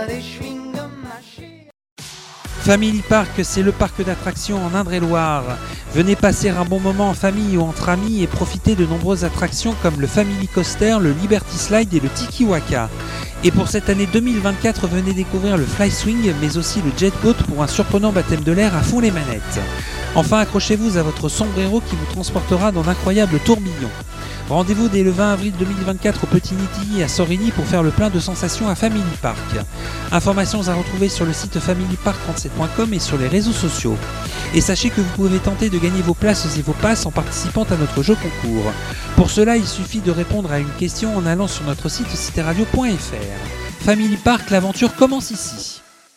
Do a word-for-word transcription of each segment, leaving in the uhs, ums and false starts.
des chewing-gums mâchés. Family Park, c'est le parc d'attractions en Indre-et-Loire. Venez passer un bon moment en famille ou entre amis et profiter de nombreuses attractions comme le Family Coaster, le Liberty Slide et le Tiki Waka. Et pour cette année deux mille vingt-quatre, venez découvrir le Fly Swing mais aussi le Jet Boat pour un surprenant baptême de l'air à fond les manettes. Enfin, accrochez-vous à votre sombrero qui vous transportera dans d'incroyables tourbillons. Rendez-vous dès le vingt avril deux mille vingt-quatre au Petit Nitilly à Sorigny pour faire le plein de sensations à Family Park. Informations à retrouver sur le site family park trente-sept point com et sur les réseaux sociaux. Et sachez que vous pouvez tenter de gagner vos places et vos passes en participant à notre jeu concours. Pour cela, il suffit de répondre à une question en allant sur notre site cité radio point f r. Family Park, l'aventure commence ici.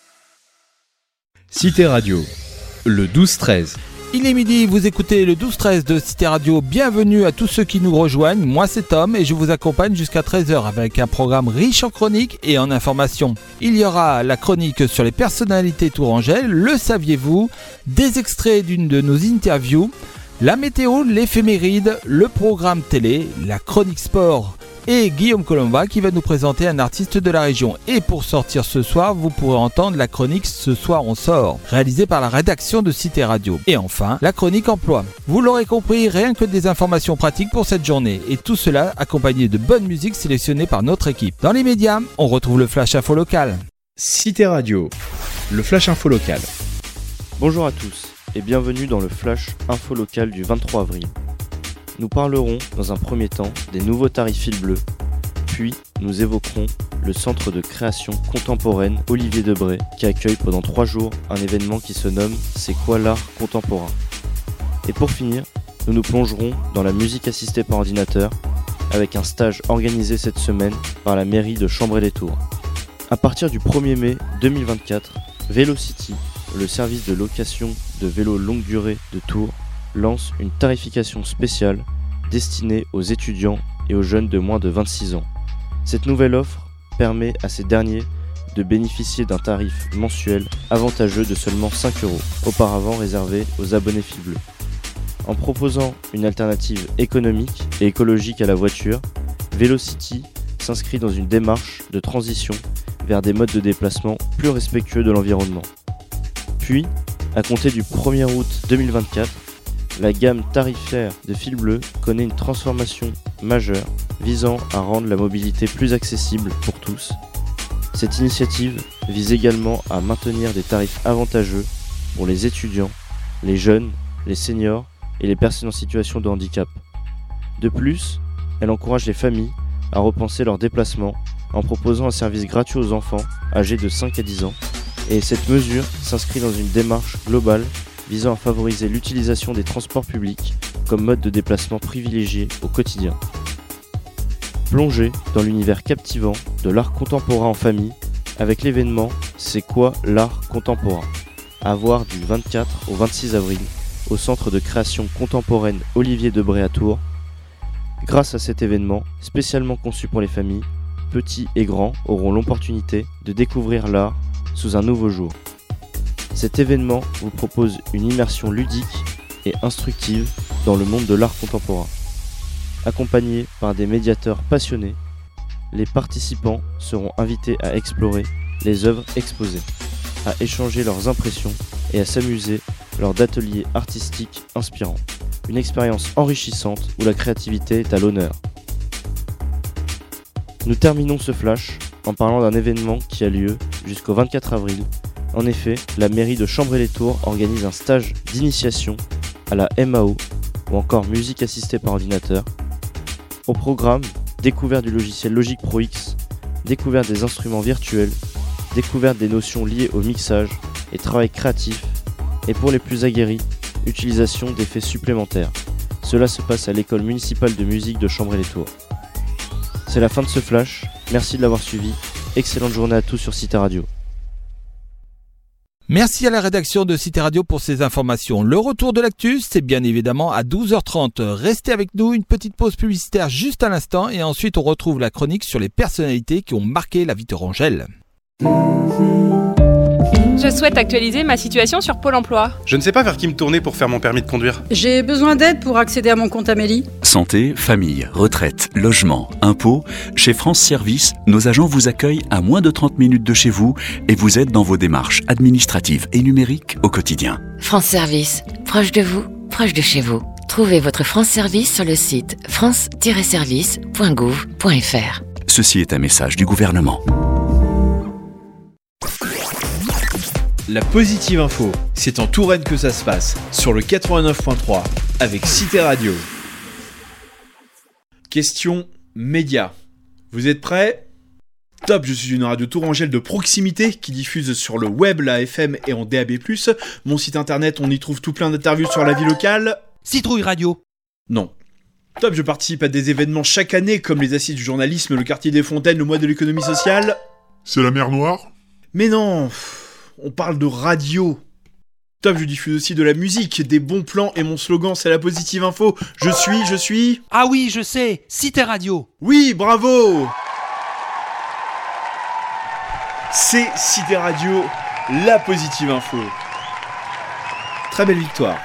Cité Radio, le douze treize. Il est midi, vous écoutez le douze treize de Cité Radio. Bienvenue à tous ceux qui nous rejoignent. Moi c'est Tom et je vous accompagne jusqu'à treize heures avec un programme riche en chroniques et en informations. Il y aura la chronique sur les personnalités tourangelles, le saviez-vous, des extraits d'une de nos interviews, la météo, l'éphéméride, le programme télé, la chronique sport et Guillaume Colomba qui va nous présenter un artiste de la région. Et pour sortir ce soir, vous pourrez entendre la chronique Ce soir on sort, réalisée par la rédaction de Cité Radio. Et enfin, la chronique emploi. Vous l'aurez compris, rien que des informations pratiques pour cette journée. Et tout cela accompagné de bonne musique sélectionnée par notre équipe. Dans les médias, on retrouve le Flash Info Local. Cité Radio, le Flash Info Local. Bonjour à tous et bienvenue dans le Flash Info Local du vingt-trois avril. Nous parlerons dans un premier temps des nouveaux tarifs Fil Bleu, puis nous évoquerons le centre de création contemporaine Olivier Debré qui accueille pendant trois jours un événement qui se nomme C'est quoi l'art contemporain ? Et pour finir, nous nous plongerons dans la musique assistée par ordinateur avec un stage organisé cette semaine par la mairie de Chambray-les-Tours. À partir du premier mai deux mille vingt-quatre, Velocity, le service de location de vélos longue durée de Tours, lance une tarification spéciale destinée aux étudiants et aux jeunes de moins de vingt-six ans. Cette nouvelle offre permet à ces derniers de bénéficier d'un tarif mensuel avantageux de seulement cinq euros, auparavant réservé aux abonnés Fil Bleu. En proposant une alternative économique et écologique à la voiture, Velocity s'inscrit dans une démarche de transition vers des modes de déplacement plus respectueux de l'environnement. Puis, à compter du premier août deux mille vingt-quatre, la gamme tarifaire de Fil Bleu connaît une transformation majeure visant à rendre la mobilité plus accessible pour tous. Cette initiative vise également à maintenir des tarifs avantageux pour les étudiants, les jeunes, les seniors et les personnes en situation de handicap. De plus, elle encourage les familles à repenser leurs déplacements en proposant un service gratuit aux enfants âgés de cinq à dix ans. Et cette mesure s'inscrit dans une démarche globale visant à favoriser l'utilisation des transports publics comme mode de déplacement privilégié au quotidien. Plongez dans l'univers captivant de l'art contemporain en famille avec l'événement C'est quoi l'art contemporain ? À voir du vingt-quatre au vingt-six avril au centre de création contemporaine Olivier Debré à Tours. Grâce à cet événement spécialement conçu pour les familles, petits et grands auront l'opportunité de découvrir l'art sous un nouveau jour. Cet événement vous propose une immersion ludique et instructive dans le monde de l'art contemporain. Accompagnés par des médiateurs passionnés, les participants seront invités à explorer les œuvres exposées, à échanger leurs impressions et à s'amuser lors d'ateliers artistiques inspirants. Une expérience enrichissante où la créativité est à l'honneur. Nous terminons ce flash en parlant d'un événement qui a lieu jusqu'au vingt-quatre avril. En effet, la mairie de Chambray-les-Tours organise un stage d'initiation à la M A O ou encore musique assistée par ordinateur. Au programme, découverte du logiciel Logic Pro X, découverte des instruments virtuels, découverte des notions liées au mixage et travail créatif, et pour les plus aguerris, utilisation d'effets supplémentaires. Cela se passe à l'école municipale de musique de Chambray-les-Tours. C'est la fin de ce flash, merci de l'avoir suivi, excellente journée à tous sur Cité Radio. Merci à la rédaction de Cité Radio pour ces informations. Le retour de l'actu, c'est bien évidemment à douze heures trente. Restez avec nous, une petite pause publicitaire juste à l'instant et ensuite on retrouve la chronique sur les personnalités qui ont marqué la vie torangelle. Mmh. Je souhaite actualiser ma situation sur Pôle emploi. Je ne sais pas vers qui me tourner pour faire mon permis de conduire. J'ai besoin d'aide pour accéder à mon compte Amélie. Santé, famille, retraite, logement, impôts. Chez France Service, nos agents vous accueillent à moins de trente minutes de chez vous et vous aident dans vos démarches administratives et numériques au quotidien. France Service, proche de vous, proche de chez vous. Trouvez votre France Service sur le site france tiret service point gouv point f r. Ceci est un message du gouvernement. La positive info, c'est en Touraine que ça se passe, sur le quatre-vingt-neuf point trois, avec Cité Radio. Question média. Vous êtes prêts ? Top, je suis une radio tourangelle de proximité qui diffuse sur le web, la F M et en D A B plus. Mon site internet, on y trouve tout plein d'interviews sur la vie locale. Citrouille Radio. Non. Top, je participe à des événements chaque année comme les Assises du journalisme, le quartier des Fontaines, le mois de l'économie sociale. C'est la mer Noire ? Mais non, on parle de radio. Top, je diffuse aussi de la musique, des bons plans et mon slogan c'est la positive info. Je suis, je suis... Ah oui, je sais, Cité Radio. Oui, bravo. C'est Cité Radio, la positive info. Très belle victoire.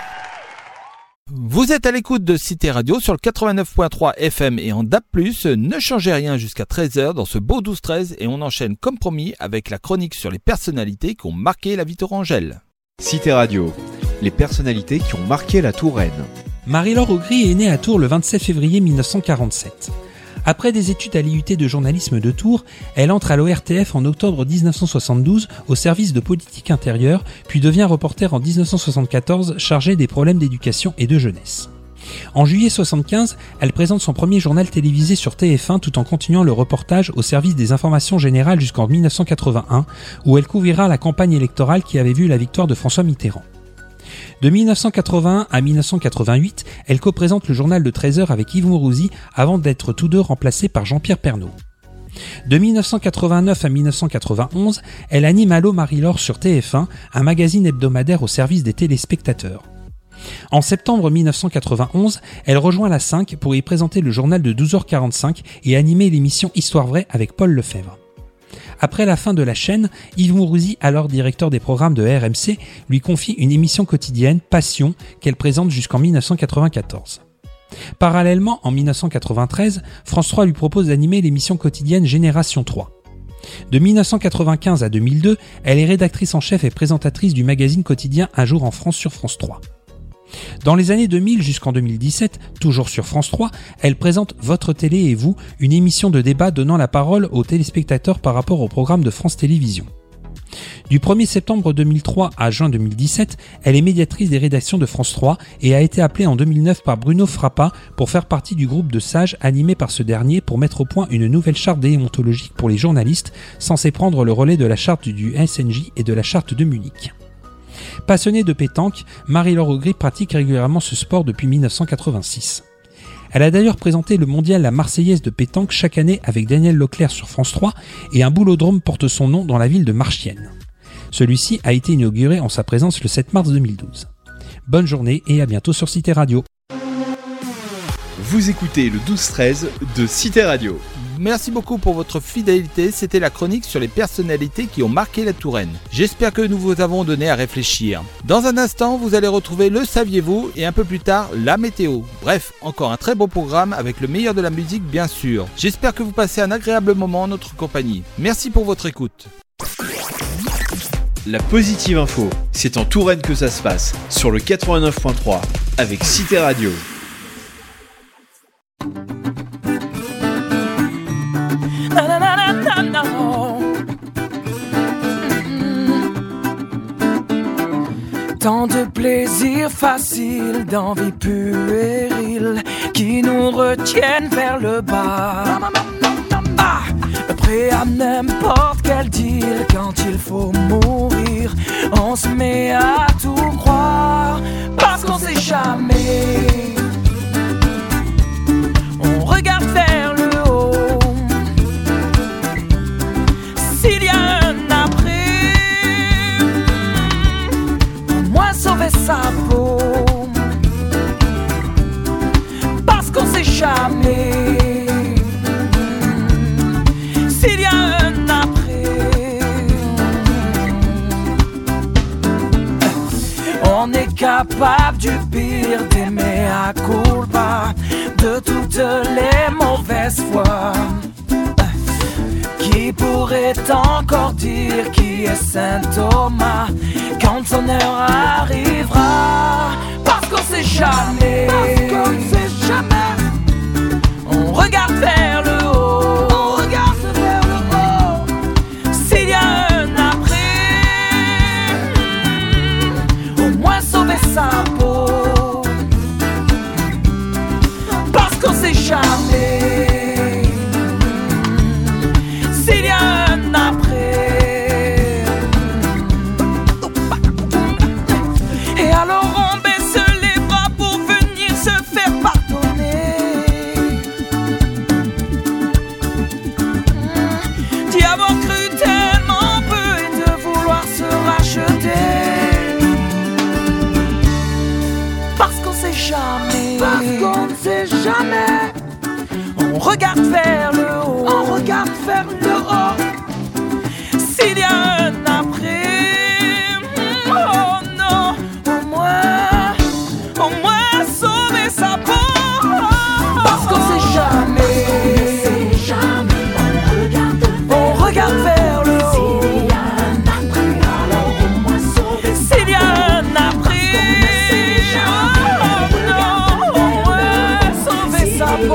Vous êtes à l'écoute de Cité Radio sur le quatre-vingt-neuf point trois F M et en D A B plus. Ne changez rien jusqu'à treize heures dans ce beau douze treize et on enchaîne comme promis avec la chronique sur les personnalités qui ont marqué la vie tourangelle. Cité Radio, les personnalités qui ont marqué la Touraine. Marie-Laure Augry est née à Tours le vingt-sept février mille neuf cent quarante-sept. Après des études à l'I U T de journalisme de Tours, elle entre à l'O R T F en octobre dix-neuf cent soixante-douze au service de politique intérieure, puis devient reporter en dix-neuf cent soixante-quatorze chargée des problèmes d'éducation et de jeunesse. En juillet soixante-quinze, elle présente son premier journal télévisé sur T F un tout en continuant le reportage au service des informations générales jusqu'en mille neuf cent quatre-vingt-un, où elle couvrira la campagne électorale qui avait vu la victoire de François Mitterrand. De mille neuf cent quatre-vingt-un à mille neuf cent quatre-vingt-huit, elle co-présente le journal de treize heures avec Yves Mourouzi avant d'être tous deux remplacés par Jean-Pierre Pernaut. De mille neuf cent quatre-vingt-neuf à mille neuf cent quatre-vingt-onze, elle anime Allô Marie-Laure sur T F un, un magazine hebdomadaire au service des téléspectateurs. En septembre mille neuf cent quatre-vingt-onze, elle rejoint la cinq pour y présenter le journal de douze heures quarante-cinq et animer l'émission Histoire vraie avec Paul Lefebvre. Après la fin de la chaîne, Yves Mourouzi, alors directeur des programmes de R M C, lui confie une émission quotidienne, Passion, qu'elle présente jusqu'en mille neuf cent quatre-vingt-quatorze. Parallèlement, en mille neuf cent quatre-vingt-treize, France trois lui propose d'animer l'émission quotidienne Génération trois. De mille neuf cent quatre-vingt-quinze à deux mille deux, elle est rédactrice en chef et présentatrice du magazine quotidien Un jour en France sur France trois. Dans les années deux mille jusqu'en deux mille dix-sept, toujours sur France trois, elle présente Votre télé et vous, une émission de débat donnant la parole aux téléspectateurs par rapport au programme de France Télévisions. Du premier septembre deux mille trois à juin deux mille dix-sept, elle est médiatrice des rédactions de France trois et a été appelée en deux mille neuf par Bruno Frappa pour faire partie du groupe de sages animé par ce dernier pour mettre au point une nouvelle charte déontologique pour les journalistes, censée prendre le relais de la charte du S N J et de la charte de Munich. Passionnée de pétanque, Marie-Laure Augry pratique régulièrement ce sport depuis mille neuf cent quatre-vingt-six. Elle a d'ailleurs présenté le mondial La Marseillaise de pétanque chaque année avec Daniel Leclerc sur France trois et un boulodrome porte son nom dans la ville de Marchiennes. Celui-ci a été inauguré en sa présence le sept mars deux mille douze. Bonne journée et à bientôt sur Cité Radio. Vous écoutez le douze treize de Cité Radio. Merci beaucoup pour votre fidélité, c'était la chronique sur les personnalités qui ont marqué la Touraine. J'espère que nous vous avons donné à réfléchir. Dans un instant, vous allez retrouver le saviez-vous et un peu plus tard, la météo. Bref, encore un très beau programme avec le meilleur de la musique bien sûr. J'espère que vous passez un agréable moment en notre compagnie. Merci pour votre écoute. La positive info, c'est en Touraine que ça se passe, sur le quatre-vingt-neuf point trois, avec Cité Radio. Na, na, na, na, na, na. Tant de plaisirs faciles, d'envie puérile qui nous retiennent vers le bas. Ah, prêt à n'importe quel deal quand il faut mourir. On se met à tout croire parce qu'on sait jamais. On regarde vers le haut. S'il y a un après, au moins sauver sa peau. Parce qu'on sait jamais. S'il y a un après, On est capable du pire, d'aimer à culpa, de toutes les mauvaises fois. Qui pourrait encore dire qui est Saint Thomas quand son heure arrivera? Parce qu'on sait jamais, parce qu'on sait jamais. On regarde vers le haut, on regarde vers le haut. S'il y a un après, au moins sauver sa peau. Parce qu'on sait jamais. S'il y a un après. Et alors on baisse les bras pour venir se faire pardonner. D'y avoir cru tellement peu et de vouloir se racheter. Parce qu'on sait jamais. Parce qu'on ne sait jamais. On regarde vers le haut, on regarde vers le haut. S'il y a un après, oh non, au moins, au moins sauver sa peau. Parce qu'on sait jamais, on sait jamais, on regarde, on regarde vers le haut. S'il y a un après, alors au moins sauver sa peau. S'il y a un après, oh non, au moins sauver sa peau.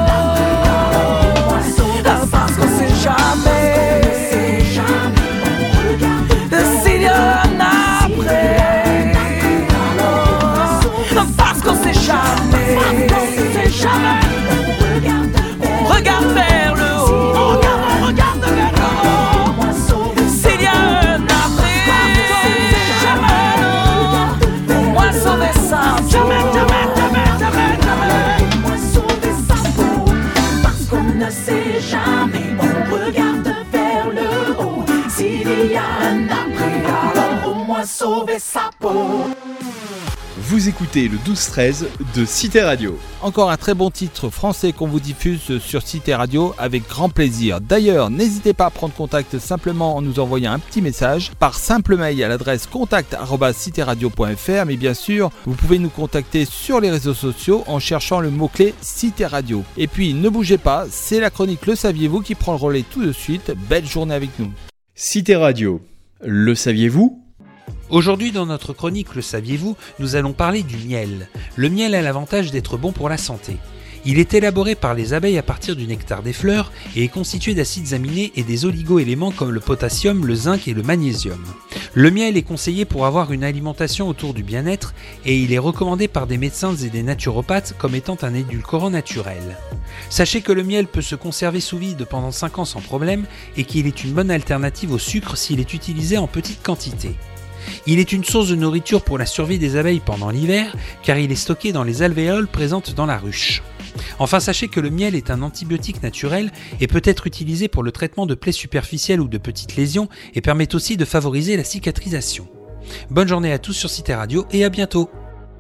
Sauver sa peau. Vous écoutez le douze treize de Cité Radio. Encore un très bon titre français qu'on vous diffuse sur Cité Radio avec grand plaisir. D'ailleurs, n'hésitez pas à prendre contact simplement en nous envoyant un petit message par simple mail à l'adresse contact arobase citéradio point f r. Mais bien sûr, vous pouvez nous contacter sur les réseaux sociaux en cherchant le mot-clé Cité Radio. Et puis, ne bougez pas, c'est la chronique Le Saviez-vous qui prend le relais tout de suite. Belle journée avec nous. Cité Radio, le saviez-vous ? Aujourd'hui, dans notre chronique Le Saviez-vous, nous allons parler du miel. Le miel a l'avantage d'être bon pour la santé. Il est élaboré par les abeilles à partir du nectar des fleurs et est constitué d'acides aminés et des oligo-éléments comme le potassium, le zinc et le magnésium. Le miel est conseillé pour avoir une alimentation autour du bien-être et il est recommandé par des médecins et des naturopathes comme étant un édulcorant naturel. Sachez que le miel peut se conserver sous vide pendant cinq ans sans problème et qu'il est une bonne alternative au sucre s'il est utilisé en petite quantité. Il est une source de nourriture pour la survie des abeilles pendant l'hiver, car il est stocké dans les alvéoles présentes dans la ruche. Enfin, sachez que le miel est un antibiotique naturel et peut être utilisé pour le traitement de plaies superficielles ou de petites lésions et permet aussi de favoriser la cicatrisation. Bonne journée à tous sur Cité Radio et à bientôt.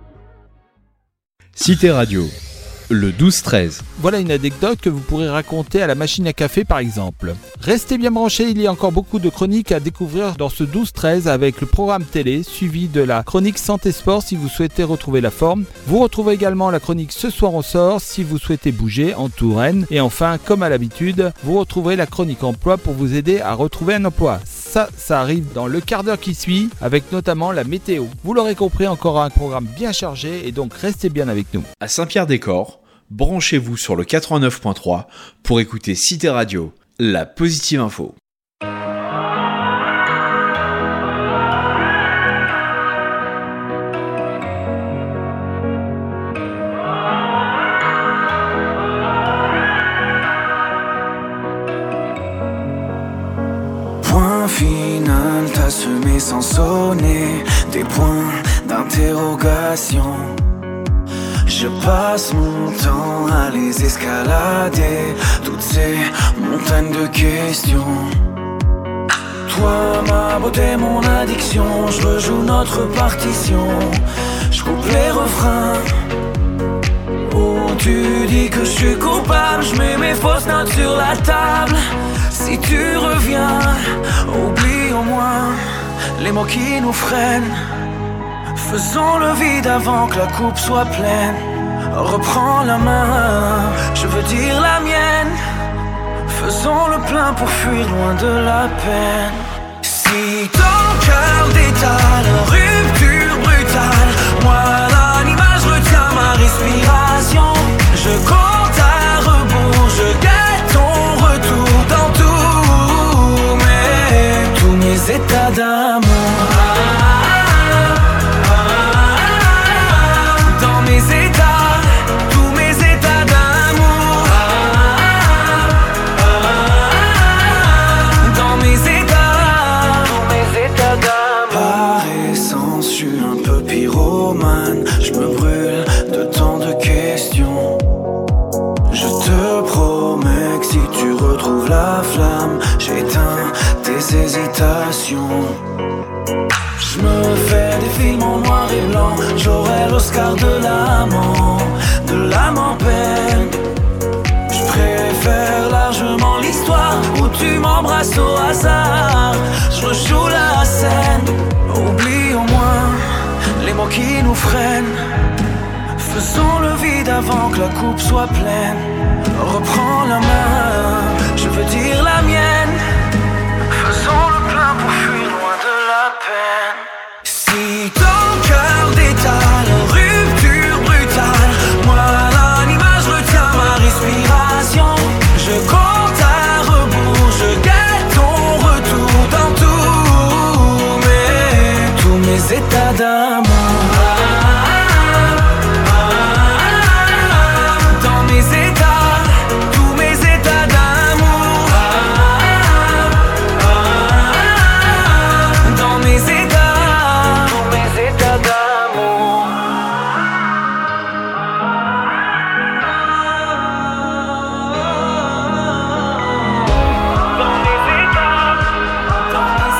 Cité Radio, le douze treize. Voilà une anecdote que vous pourrez raconter à la machine à café par exemple. Restez bien branchés, il y a encore beaucoup de chroniques à découvrir dans ce douze treize avec le programme télé suivi de la chronique Santé Sport si vous souhaitez retrouver la forme. Vous retrouvez également la chronique Ce soir on sort si vous souhaitez bouger en Touraine. Et enfin, comme à l'habitude, vous retrouverez la chronique emploi pour vous aider à retrouver un emploi. Ça, ça arrive dans le quart d'heure qui suit avec notamment la météo. Vous l'aurez compris, encore un programme bien chargé et donc restez bien avec nous. À Saint-Pierre-des-Corps, branchez-vous sur le quatre-vingt-neuf point trois pour écouter Cité Radio, la positive info. Point final, t'as semé sans sonner des points d'interrogation. Je passe mon temps à les escalader, toutes ces montagnes de questions. Toi, ma beauté, mon addiction, je rejoue notre partition. Je coupe les refrains où tu dis que je suis coupable. Je mets mes fausses notes sur la table. Si tu reviens, oublie au moins les mots qui nous freinent. Faisons le vide avant que la coupe soit pleine. Reprends la main, je veux dire la mienne. Faisons le plein pour fuir loin de la peine. Si ton cœur détale, rupture brutale, moi l'animal, je retiens ma respiration. Je compte à rebours, je guette ton retour dans tous mes, tous mes états d'amour. Dans mes états, tous mes états d'amour. Dans mes états, tous mes états d'amour. Par essence, je suis un peu pyromane. Je me brûle de tant de questions. Je te promets que si tu retrouves la flamme, j'éteins tes hésitations. Je me fais des films en noir et blanc. J'aurai l'Oscar de l'amant, de l'âme en peine. Je préfère largement l'histoire où tu m'embrasses au hasard. Je rejoue la scène. Oublie au moins les mots qui nous freinent. Faisons le vide avant que la coupe soit pleine. Reprends la main, je veux dire la mienne. Faisons le plein pour fuir loin de la peine. Si ton cœur détale, rupture brutale, moi l'animal, je retiens ma respiration. Je compte à rebours, je guette ton retour dans tous mes, tous mes états d'amour. Dans mes états, tous mes états d'amour. Dans mes états, tous mes états d'amour. Dans mes états, dans mes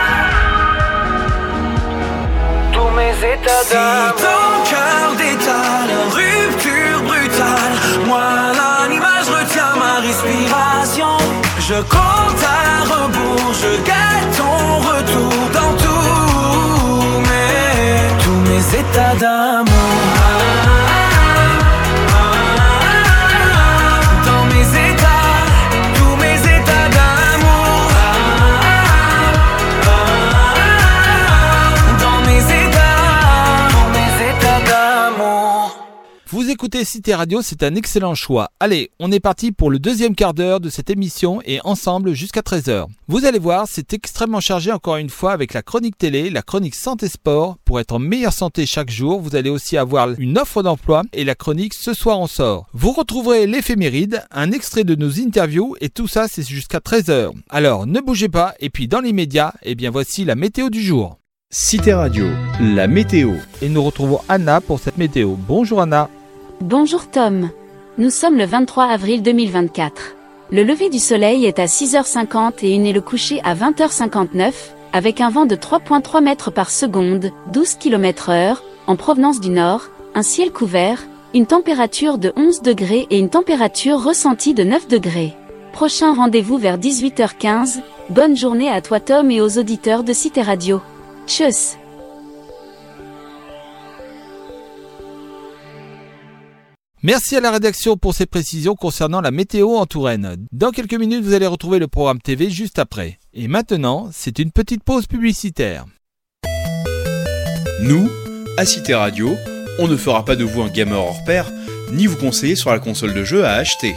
états, tous mes états d'amour. Si ton cœur détale, rupture brutale, moi l'animal, je retiens ma respiration. Je compte à rebours, je guette ton retour dans tous mes, tous mes états d'amour. Dans mes états, tous mes états d'amour. Dans mes états, tous mes états d'amour. Vous écoutez Cité Radio, c'est un excellent choix. Allez, on est parti pour le deuxième quart d'heure de cette émission et ensemble jusqu'à treize heures. Vous allez voir, c'est extrêmement chargé encore une fois avec la chronique télé, la chronique santé sport. Pour être en meilleure santé chaque jour, vous allez aussi avoir une offre d'emploi et la chronique Ce soir on sort. Vous retrouverez l'éphéméride, un extrait de nos interviews et tout ça c'est jusqu'à treize heures. Alors ne bougez pas et puis dans l'immédiat, eh bien voici la météo du jour. Cité Radio, la météo. Et nous retrouvons Anna pour cette météo. Bonjour Anna. Bonjour Tom. Nous sommes le vingt-trois avril deux mille vingt-quatre. Le lever du soleil est à six heures cinquante et une et le coucher à vingt heures cinquante-neuf, avec un vent de trois virgule trois mètres par seconde, douze kilomètres heure, en provenance du nord, un ciel couvert, une température de onze degrés et une température ressentie de neuf degrés. Prochain rendez-vous vers dix-huit heures quinze. Bonne journée à toi Tom et aux auditeurs de Cité Radio. Tchuss. Merci à la rédaction pour ces précisions concernant la météo en Touraine. Dans quelques minutes, vous allez retrouver le programme T V juste après. Et maintenant, c'est une petite pause publicitaire. Nous, à Cité Radio, on ne fera pas de vous un gamer hors pair, ni vous conseiller sur la console de jeu à acheter.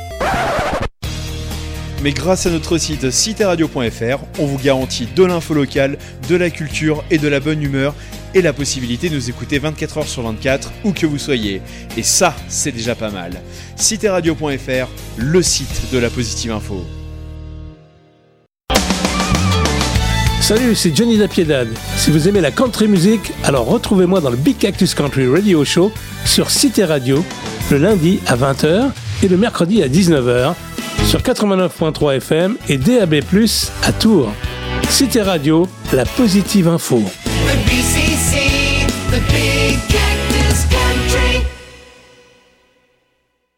Mais grâce à notre site cité radio point f r, on vous garantit de l'info locale, de la culture et de la bonne humeur, et la possibilité de nous écouter vingt-quatre heures sur vingt-quatre, où que vous soyez. Et ça, c'est déjà pas mal. cité radio point f r, le site de la positive info. Salut, c'est Johnny La Piedade. Si vous aimez la country music, alors retrouvez-moi dans le Big Cactus Country Radio Show sur Cité Radio, le lundi à vingt heures et le mercredi à dix-neuf heures, sur quatre-vingt-neuf virgule trois F M et D A B plus, à Tours. Cité Radio, la positive info. The B C C, the Big Cactus Country.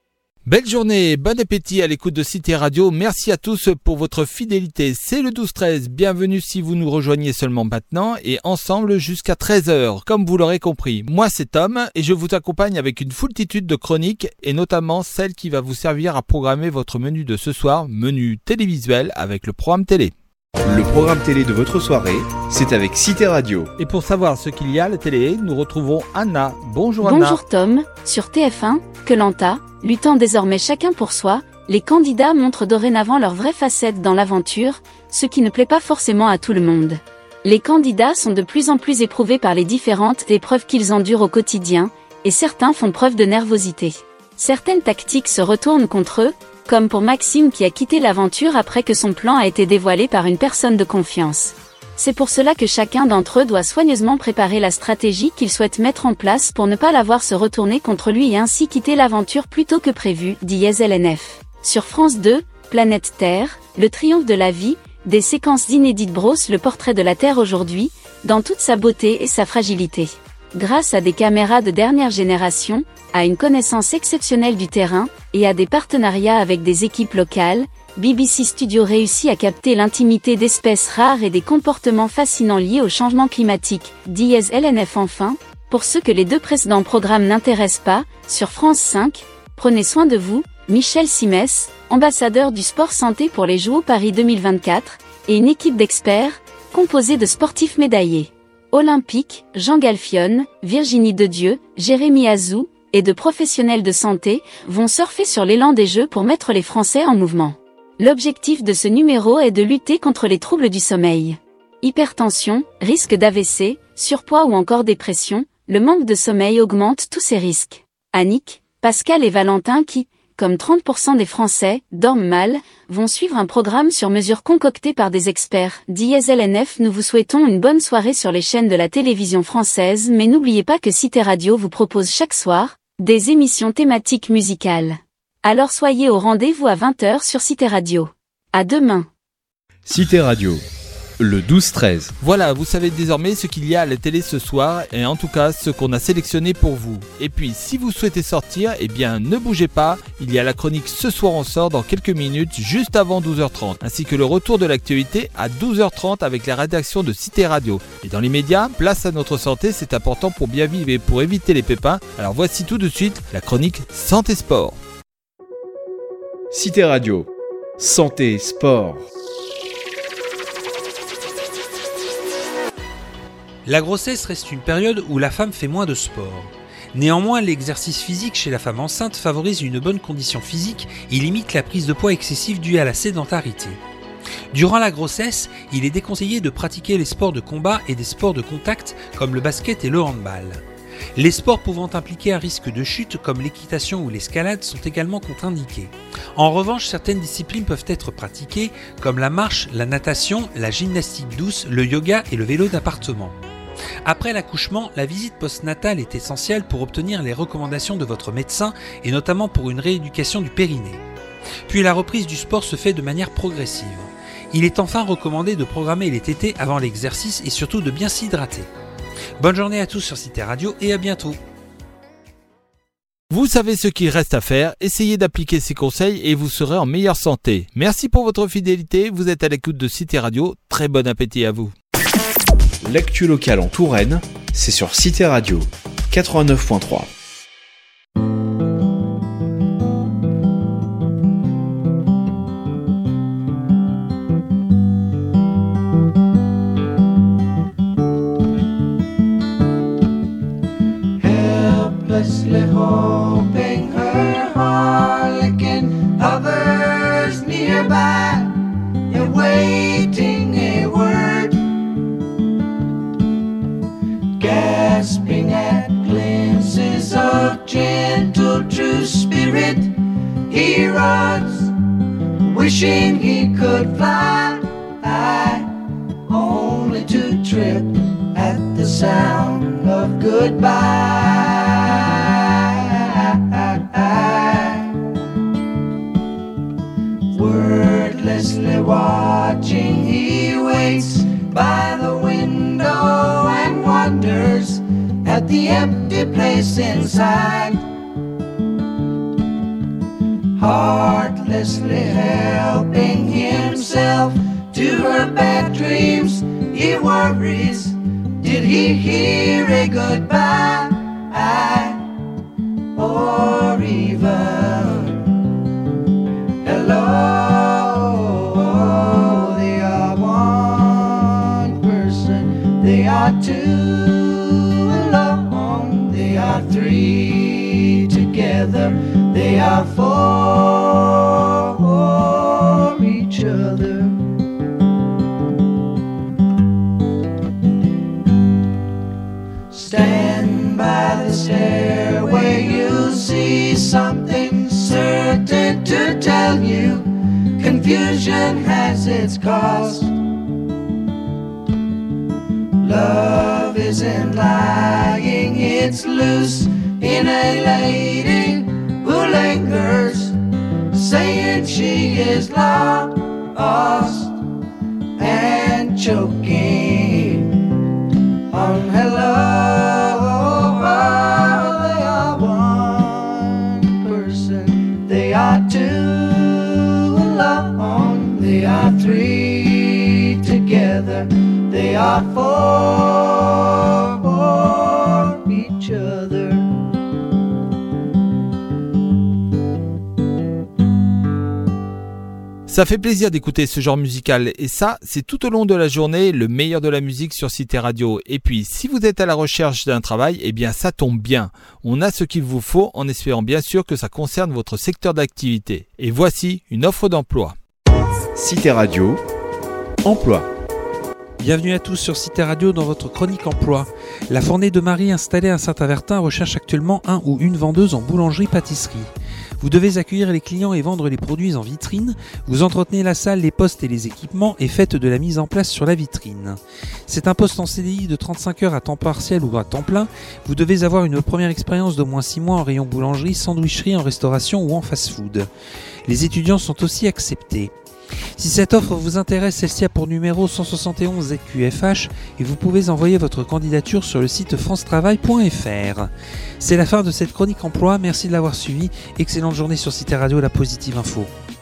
Belle journée, bon appétit à l'écoute de Cité Radio. Merci à tous pour votre fidélité. C'est le douze treize. Bienvenue si vous nous rejoignez seulement maintenant et ensemble jusqu'à treize heures. Comme vous l'aurez compris, moi c'est Tom et je vous accompagne avec une foultitude de chroniques et notamment celle qui va vous servir à programmer votre menu de ce soir, menu télévisuel avec le programme télé. Le programme télé de votre soirée, c'est avec Cité Radio. Et pour savoir ce qu'il y a à la télé, nous retrouvons Anna. Bonjour Anna. Bonjour Tom. Sur T F un, Koh-Lanta, luttant désormais chacun pour soi, les candidats montrent dorénavant leur vraie facette dans l'aventure, ce qui ne plaît pas forcément à tout le monde. Les candidats sont de plus en plus éprouvés par les différentes épreuves qu'ils endurent au quotidien, et certains font preuve de nervosité. Certaines tactiques se retournent contre eux, comme pour Maxime qui a quitté l'aventure après que son plan a été dévoilé par une personne de confiance. C'est pour cela que chacun d'entre eux doit soigneusement préparer la stratégie qu'il souhaite mettre en place pour ne pas la voir se retourner contre lui et ainsi quitter l'aventure plus tôt que prévu, dit Yes L N F. Sur France deux, Planète Terre, le triomphe de la vie, des séquences inédites brossent le portrait de la Terre aujourd'hui, dans toute sa beauté et sa fragilité. Grâce à des caméras de dernière génération, à une connaissance exceptionnelle du terrain, et à des partenariats avec des équipes locales, B B C Studios réussit à capter l'intimité d'espèces rares et des comportements fascinants liés au changement climatique, dit Yes L N F enfin. Pour ceux que les deux précédents programmes n'intéressent pas, sur France cinq, Prenez soin de vous, Michel Simès, ambassadeur du sport santé pour les Jeux Paris deux mille vingt-quatre, et une équipe d'experts, composée de sportifs médaillés olympiques, Jean Galfionne, Virginie Dedieu, Jérémy Azou, et de professionnels de santé, vont surfer sur l'élan des Jeux pour mettre les Français en mouvement. L'objectif de ce numéro est de lutter contre les troubles du sommeil. Hypertension, risque d'A V C, surpoids ou encore dépression, le manque de sommeil augmente tous ces risques. Annick, Pascal et Valentin qui, comme trente pour cent des Français, dorment mal, vont suivre un programme sur mesure concocté par des experts. dit Yes L N F, nous vous souhaitons une bonne soirée sur les chaînes de la télévision française, mais n'oubliez pas que Cité Radio vous propose chaque soir des émissions thématiques musicales. Alors soyez au rendez-vous à vingt heures sur Cité Radio. À demain. Cité Radio, le douze treize. Voilà, vous savez désormais ce qu'il y a à la télé ce soir, et en tout cas ce qu'on a sélectionné pour vous. Et puis si vous souhaitez sortir, eh bien ne bougez pas, il y a la chronique Ce soir on sort dans quelques minutes, juste avant douze heures trente, ainsi que le retour de l'actualité à douze heures trente avec la rédaction de Cité Radio. Et dans les médias, place à notre santé, c'est important pour bien vivre et pour éviter les pépins. Alors voici tout de suite la chronique Santé Sport. Cité Radio, santé, sport. La grossesse reste une période où la femme fait moins de sport. Néanmoins, l'exercice physique chez la femme enceinte favorise une bonne condition physique et limite la prise de poids excessive due à la sédentarité. Durant la grossesse, il est déconseillé de pratiquer les sports de combat et des sports de contact comme le basket et le handball. Les sports pouvant impliquer un risque de chute comme l'équitation ou l'escalade sont également contre-indiqués. En revanche, certaines disciplines peuvent être pratiquées comme la marche, la natation, la gymnastique douce, le yoga et le vélo d'appartement. Après l'accouchement, la visite postnatale est essentielle pour obtenir les recommandations de votre médecin et notamment pour une rééducation du périnée. Puis la reprise du sport se fait de manière progressive. Il est enfin recommandé de programmer les tétés avant l'exercice et surtout de bien s'hydrater. Bonne journée à tous sur Cité Radio et à bientôt. Vous savez ce qu'il reste à faire, essayez d'appliquer ces conseils et vous serez en meilleure santé. Merci pour votre fidélité, vous êtes à l'écoute de Cité Radio, très bon appétit à vous. L'actu locale en Touraine, c'est sur Cité Radio, quatre-vingt-neuf point trois. Helplessly hoping her harlequin hovers nearby, awaiting a word, gasping at glimpses of gentle true spirit. He runs, wishing he could fly, only to trip at the sound of goodbye. Wordlessly watching, he waits by the window and wonders at the empty place inside. heartlessly helping himself to her bad dreams. He worries, did he hear a goodbye? Or even hello? They are one person, they are two alone, they are three together, they are for each other. Stand by the stairway, you'll see something certain to tell you. Confusion has its cost. Love isn't lying, it's loose in a lady who lingers, saying she is lost and choking on hello. They are one person, they are two alone, they are three together, they are for each other. Ça fait plaisir d'écouter ce genre musical et ça, c'est tout au long de la journée le meilleur de la musique sur Cité Radio. Et puis, si vous êtes à la recherche d'un travail, eh bien ça tombe bien. On a ce qu'il vous faut en espérant bien sûr que ça concerne votre secteur d'activité. Et voici une offre d'emploi. Cité Radio, emploi. Bienvenue à tous sur Cité Radio dans votre chronique emploi. La Fournée de Marie installée à Saint-Avertin recherche actuellement un ou une vendeuse en boulangerie-pâtisserie. Vous devez accueillir les clients et vendre les produits en vitrine, vous entretenez la salle, les postes et les équipements et faites de la mise en place sur la vitrine. C'est un poste en C D I de trente-cinq heures à temps partiel ou à temps plein. Vous devez avoir une première expérience d'au moins six mois en rayon boulangerie, sandwicherie, en restauration ou en fast-food. Les étudiants sont aussi acceptés. Si cette offre vous intéresse, celle-ci a pour numéro cent soixante et onze Z Q F H et vous pouvez envoyer votre candidature sur le site france travail point f r. C'est la fin de cette chronique emploi, merci de l'avoir suivi. Excellente journée sur Cité Radio, la positive info.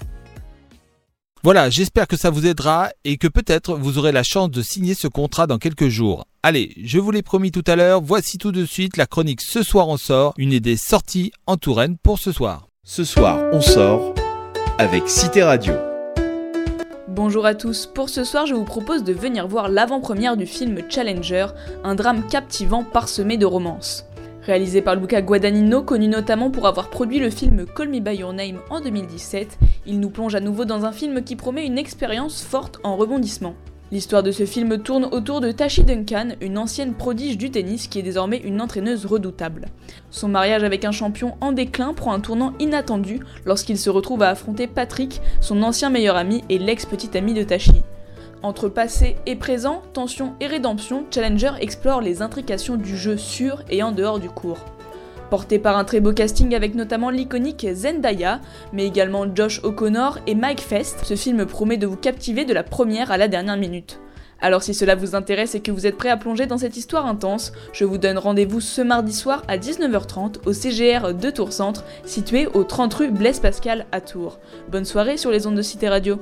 Voilà, j'espère que ça vous aidera et que peut-être vous aurez la chance de signer ce contrat dans quelques jours. Allez, je vous l'ai promis tout à l'heure, voici tout de suite la chronique Ce soir on sort, une idée sortie en Touraine pour ce soir. Ce soir on sort avec Cité Radio. Bonjour à tous, pour ce soir je vous propose de venir voir l'avant-première du film Challenger, un drame captivant parsemé de romances. Réalisé par Luca Guadagnino, connu notamment pour avoir produit le film Call Me By Your Name en deux mille dix-sept, il nous plonge à nouveau dans un film qui promet une expérience forte en rebondissement. L'histoire de ce film tourne autour de Tashi Duncan, une ancienne prodige du tennis qui est désormais une entraîneuse redoutable. Son mariage avec un champion en déclin prend un tournant inattendu lorsqu'il se retrouve à affronter Patrick, son ancien meilleur ami et l'ex-petit ami de Tashi. Entre passé et présent, tension et rédemption, Challenger explore les intrications du jeu sur et en dehors du court. Porté par un très beau casting avec notamment l'iconique Zendaya, mais également Josh O'Connor et Mike Fest, ce film promet de vous captiver de la première à la dernière minute. Alors si cela vous intéresse et que vous êtes prêt à plonger dans cette histoire intense, je vous donne rendez-vous ce mardi soir à dix-neuf heures trente au C G R de Tours Centre, situé au trente rue Blaise Pascal à Tours. Bonne soirée sur les ondes de Cité Radio.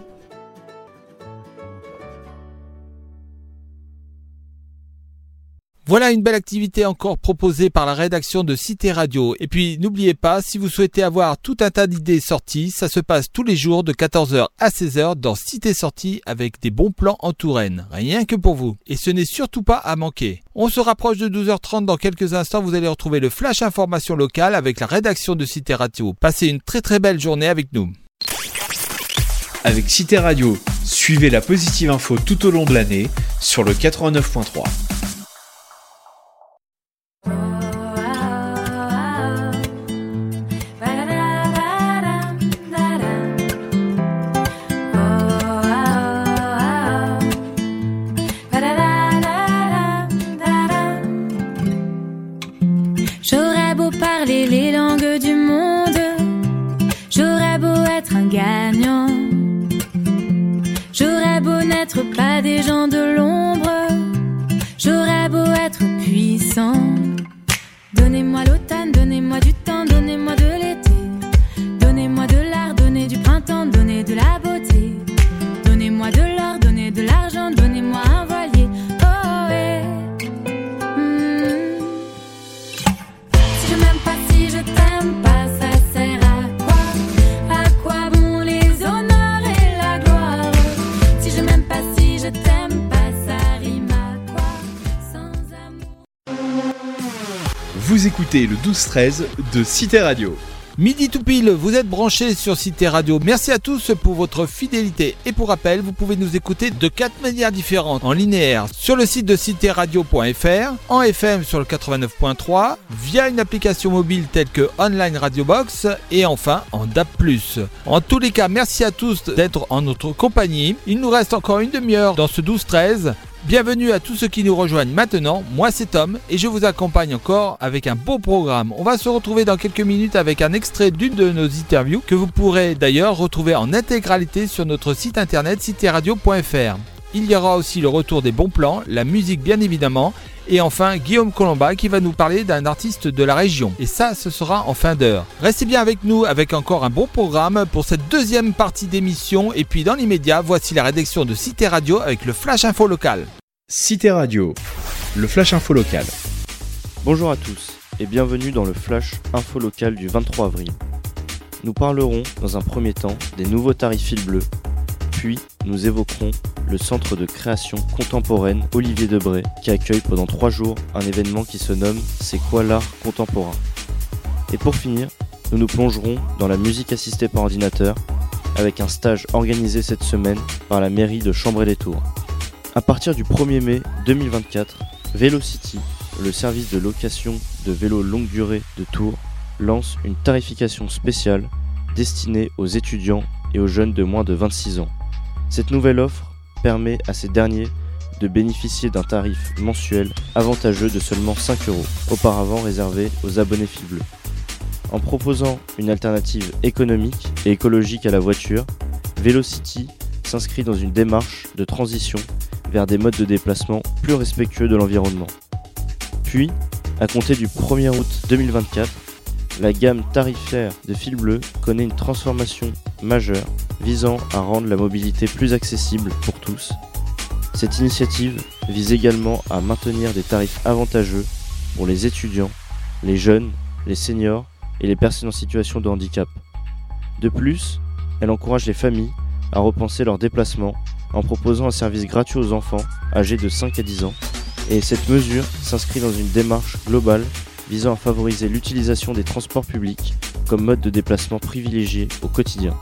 Voilà une belle activité encore proposée par la rédaction de Cité Radio. Et puis n'oubliez pas, si vous souhaitez avoir tout un tas d'idées sorties, ça se passe tous les jours de quatorze heures à seize heures dans Cité Sortie avec des bons plans en Touraine. Rien que pour vous. Et ce n'est surtout pas à manquer. On se rapproche de douze heures trente dans quelques instants. Vous allez retrouver le Flash Information Locale avec la rédaction de Cité Radio. Passez une très très belle journée avec nous. Avec Cité Radio, suivez la positive info tout au long de l'année sur le quatre-vingt-neuf point trois. J'aurais beau parler les langues du monde, j'aurais beau être un gagnant, j'aurais beau n'être pas des gens de l'ombre, j'aurais beau être puissant. Donnez-moi l'automne, donnez-moi du temps, donnez-moi de l'été, donnez-moi de l'art, Vous écoutez le douze treize de Cité Radio. Midi tout pile, vous êtes branchés sur Cité Radio. Merci à tous pour votre fidélité. Et pour rappel, vous pouvez nous écouter de quatre manières différentes. En linéaire sur le site de cité radio point f r, en F M sur le quatre-vingt-neuf point trois, via une application mobile telle que Online Radio Box et enfin en D A B plus. En tous les cas, merci à tous d'être en notre compagnie. Il nous reste encore une demi-heure dans ce douze treize. Bienvenue à tous ceux qui nous rejoignent maintenant, moi c'est Tom et je vous accompagne encore avec un beau programme. On va se retrouver dans quelques minutes avec un extrait d'une de nos interviews que vous pourrez d'ailleurs retrouver en intégralité sur notre site internet cité radio point f r. Il y aura aussi le retour des bons plans, la musique bien évidemment et enfin Guillaume Colomba qui va nous parler d'un artiste de la région. Et ça, ce sera en fin d'heure. Restez bien avec nous avec encore un bon programme pour cette deuxième partie d'émission. Et puis dans l'immédiat, voici la rédaction de Cité Radio avec le Flash Info Local. Cité Radio, le Flash Info Local. Bonjour à tous et bienvenue dans le Flash Info Local du vingt-trois avril. Nous parlerons dans un premier temps des nouveaux tarifs fil bleu, puis nous évoquerons le centre de création contemporaine Olivier Debré qui accueille pendant trois jours un événement qui se nomme C'est quoi l'art contemporain ? Et pour finir, nous nous plongerons dans la musique assistée par ordinateur avec un stage organisé cette semaine par la mairie de Chambray-les-Tours. À partir du premier mai deux mille vingt-quatre, Velocity, le service de location de vélos longue durée de Tours, lance une tarification spéciale destinée aux étudiants et aux jeunes de moins de vingt-six ans. Cette nouvelle offre permet à ces derniers de bénéficier d'un tarif mensuel avantageux de seulement cinq euros, auparavant réservé aux abonnés fil bleu. En proposant une alternative économique et écologique à la voiture, Velocity s'inscrit dans une démarche de transition vers des modes de déplacement plus respectueux de l'environnement. Puis, à compter du premier août deux mille vingt-quatre, la gamme tarifaire de fil bleu connaît une transformation majeure visant à rendre la mobilité plus accessible pour tous. Cette initiative vise également à maintenir des tarifs avantageux pour les étudiants, les jeunes, les seniors et les personnes en situation de handicap. De plus, elle encourage les familles à repenser leurs déplacements en proposant un service gratuit aux enfants âgés de cinq à dix ans, et cette mesure s'inscrit dans une démarche globale visant à favoriser l'utilisation des transports publics comme mode de déplacement privilégié au quotidien.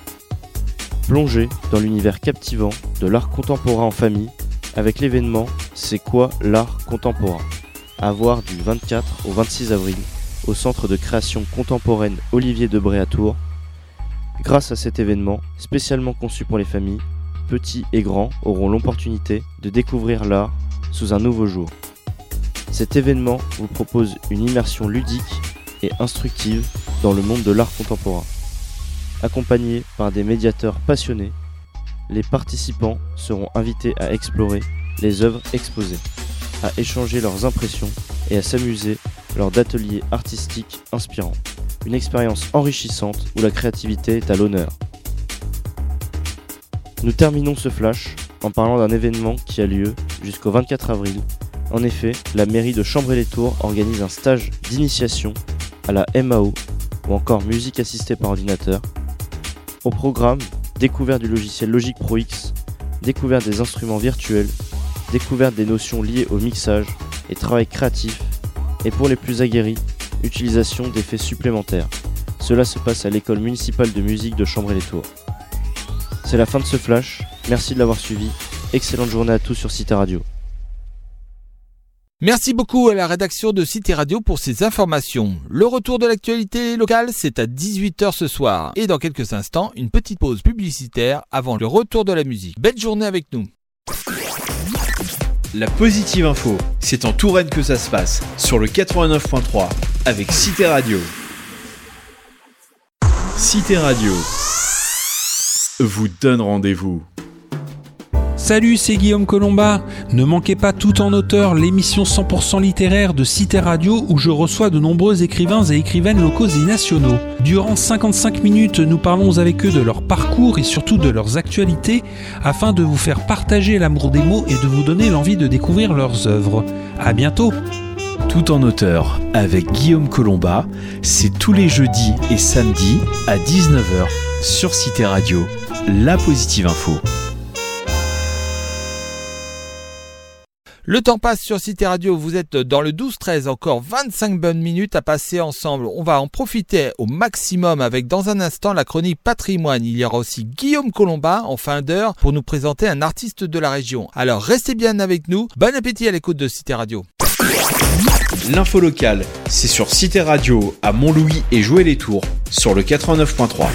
Plongez dans l'univers captivant de l'art contemporain en famille avec l'événement C'est quoi l'art contemporain ? À voir du vingt-quatre au vingt-six avril au centre de création contemporaine Olivier Debré à Tours. Grâce à cet événement spécialement conçu pour les familles, petits et grands auront l'opportunité de découvrir l'art sous un nouveau jour. Cet événement vous propose une immersion ludique et instructive dans le monde de l'art contemporain. Accompagnés par des médiateurs passionnés, les participants seront invités à explorer les œuvres exposées, à échanger leurs impressions et à s'amuser lors d'ateliers artistiques inspirants. Une expérience enrichissante où la créativité est à l'honneur. Nous terminons ce flash en parlant d'un événement qui a lieu jusqu'au vingt-quatre avril. En effet, la mairie de Chambray-les-Tours organise un stage d'initiation à la M A O ou encore musique assistée par ordinateur. Au programme, découverte du logiciel Logic Pro X, découverte des instruments virtuels, découverte des notions liées au mixage et travail créatif, et pour les plus aguerris, utilisation d'effets supplémentaires. Cela se passe à l'école municipale de musique de Chambray-les-Tours. C'est la fin de ce flash, merci de l'avoir suivi, excellente journée à tous sur Cité Radio. Merci beaucoup à la rédaction de Cité Radio pour ces informations. Le retour de l'actualité locale, c'est à dix-huit heures ce soir. Et dans quelques instants, une petite pause publicitaire avant le retour de la musique. Belle journée avec nous. La positive info, c'est en Touraine que ça se passe, sur le quatre-vingt-neuf point trois, avec Cité Radio. Cité Radio vous donne rendez-vous. Salut, c'est Guillaume Colomba. Ne manquez pas Tout en auteur, l'émission cent pour cent littéraire de Cité Radio où je reçois de nombreux écrivains et écrivaines locaux et nationaux. Durant cinquante-cinq minutes, nous parlons avec eux de leur parcours et surtout de leurs actualités afin de vous faire partager l'amour des mots et de vous donner l'envie de découvrir leurs œuvres. À bientôt. Tout en auteur avec Guillaume Colomba, c'est tous les jeudis et samedis à dix-neuf heures sur Cité Radio, la positive info. Le temps passe sur Cité Radio, vous êtes dans le douze treize, encore vingt-cinq bonnes minutes à passer ensemble. On va en profiter au maximum avec dans un instant la chronique patrimoine. Il y aura aussi Guillaume Colomba en fin d'heure pour nous présenter un artiste de la région. Alors restez bien avec nous, bon appétit à l'écoute de Cité Radio. L'info locale, c'est sur Cité Radio à Montlouis et Joué-les-Tours sur le quatre-vingt-neuf point trois.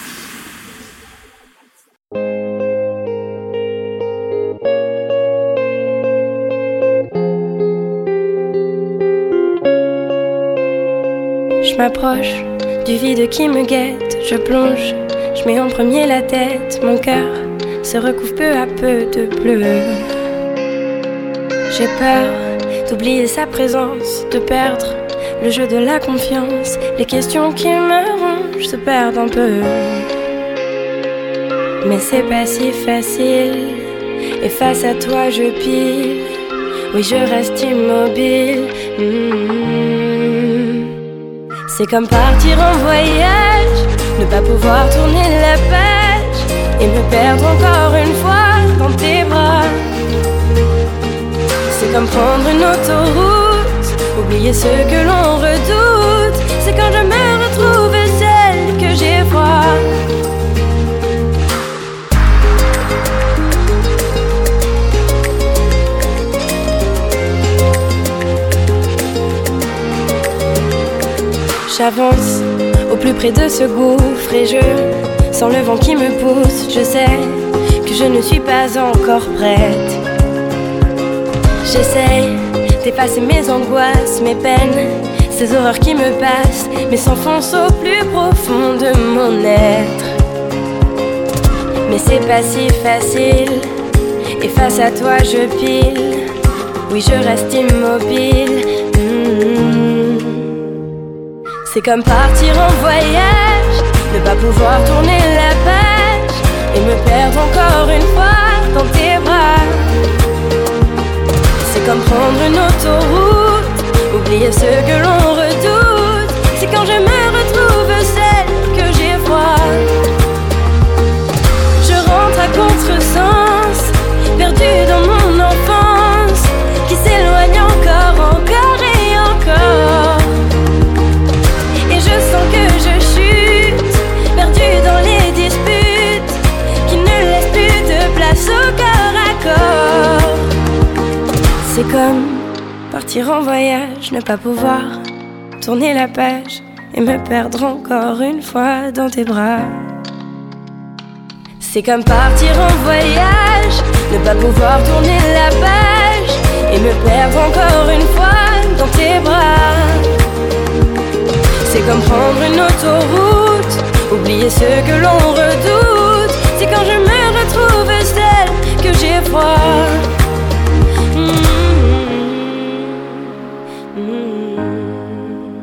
Je m'approche du vide qui me guette, je plonge, je mets en premier la tête, mon cœur se recouvre peu à peu de bleu. J'ai peur d'oublier sa présence, de perdre le jeu de la confiance, les questions qui me rongent se perdent un peu. Mais c'est pas si facile, et face à toi je pile, oui je reste immobile. Mmh. C'est comme partir en voyage, ne pas pouvoir tourner la page et me perdre encore une fois dans tes bras. C'est comme prendre une autoroute, oublier ce que l'on redoute. C'est quand je me retrouve seule que j'ai froid. J'avance au plus près de ce gouffre et je sens le vent qui me pousse. Je sais que je ne suis pas encore prête. J'essaye d'effacer mes angoisses, mes peines, ces horreurs qui me passent, mais s'enfoncent au plus profond de mon être. Mais c'est pas si facile, et face à toi je pile, oui je reste immobile. Mmh. C'est comme partir en voyage, ne pas pouvoir tourner la page et me perdre encore une fois dans tes bras. C'est comme prendre une autoroute, oublier ce que l'on redoute. C'est quand je me retrouve seule que j'ai froid. Je rentre à contresens, perdue dans mon enfance, qui s'éloigne encore, encore et encore. Que je chute, perdue dans les disputes qui ne laissent plus de place au corps à corps. C'est comme partir en voyage, ne pas pouvoir tourner la page et me perdre encore une fois dans tes bras. C'est comme partir en voyage, ne pas pouvoir tourner la page et me perdre encore une fois dans tes bras. C'est comme prendre une autoroute, oublier ce que l'on redoute. C'est quand je me retrouve seule que j'ai froid. Mmh. Mmh.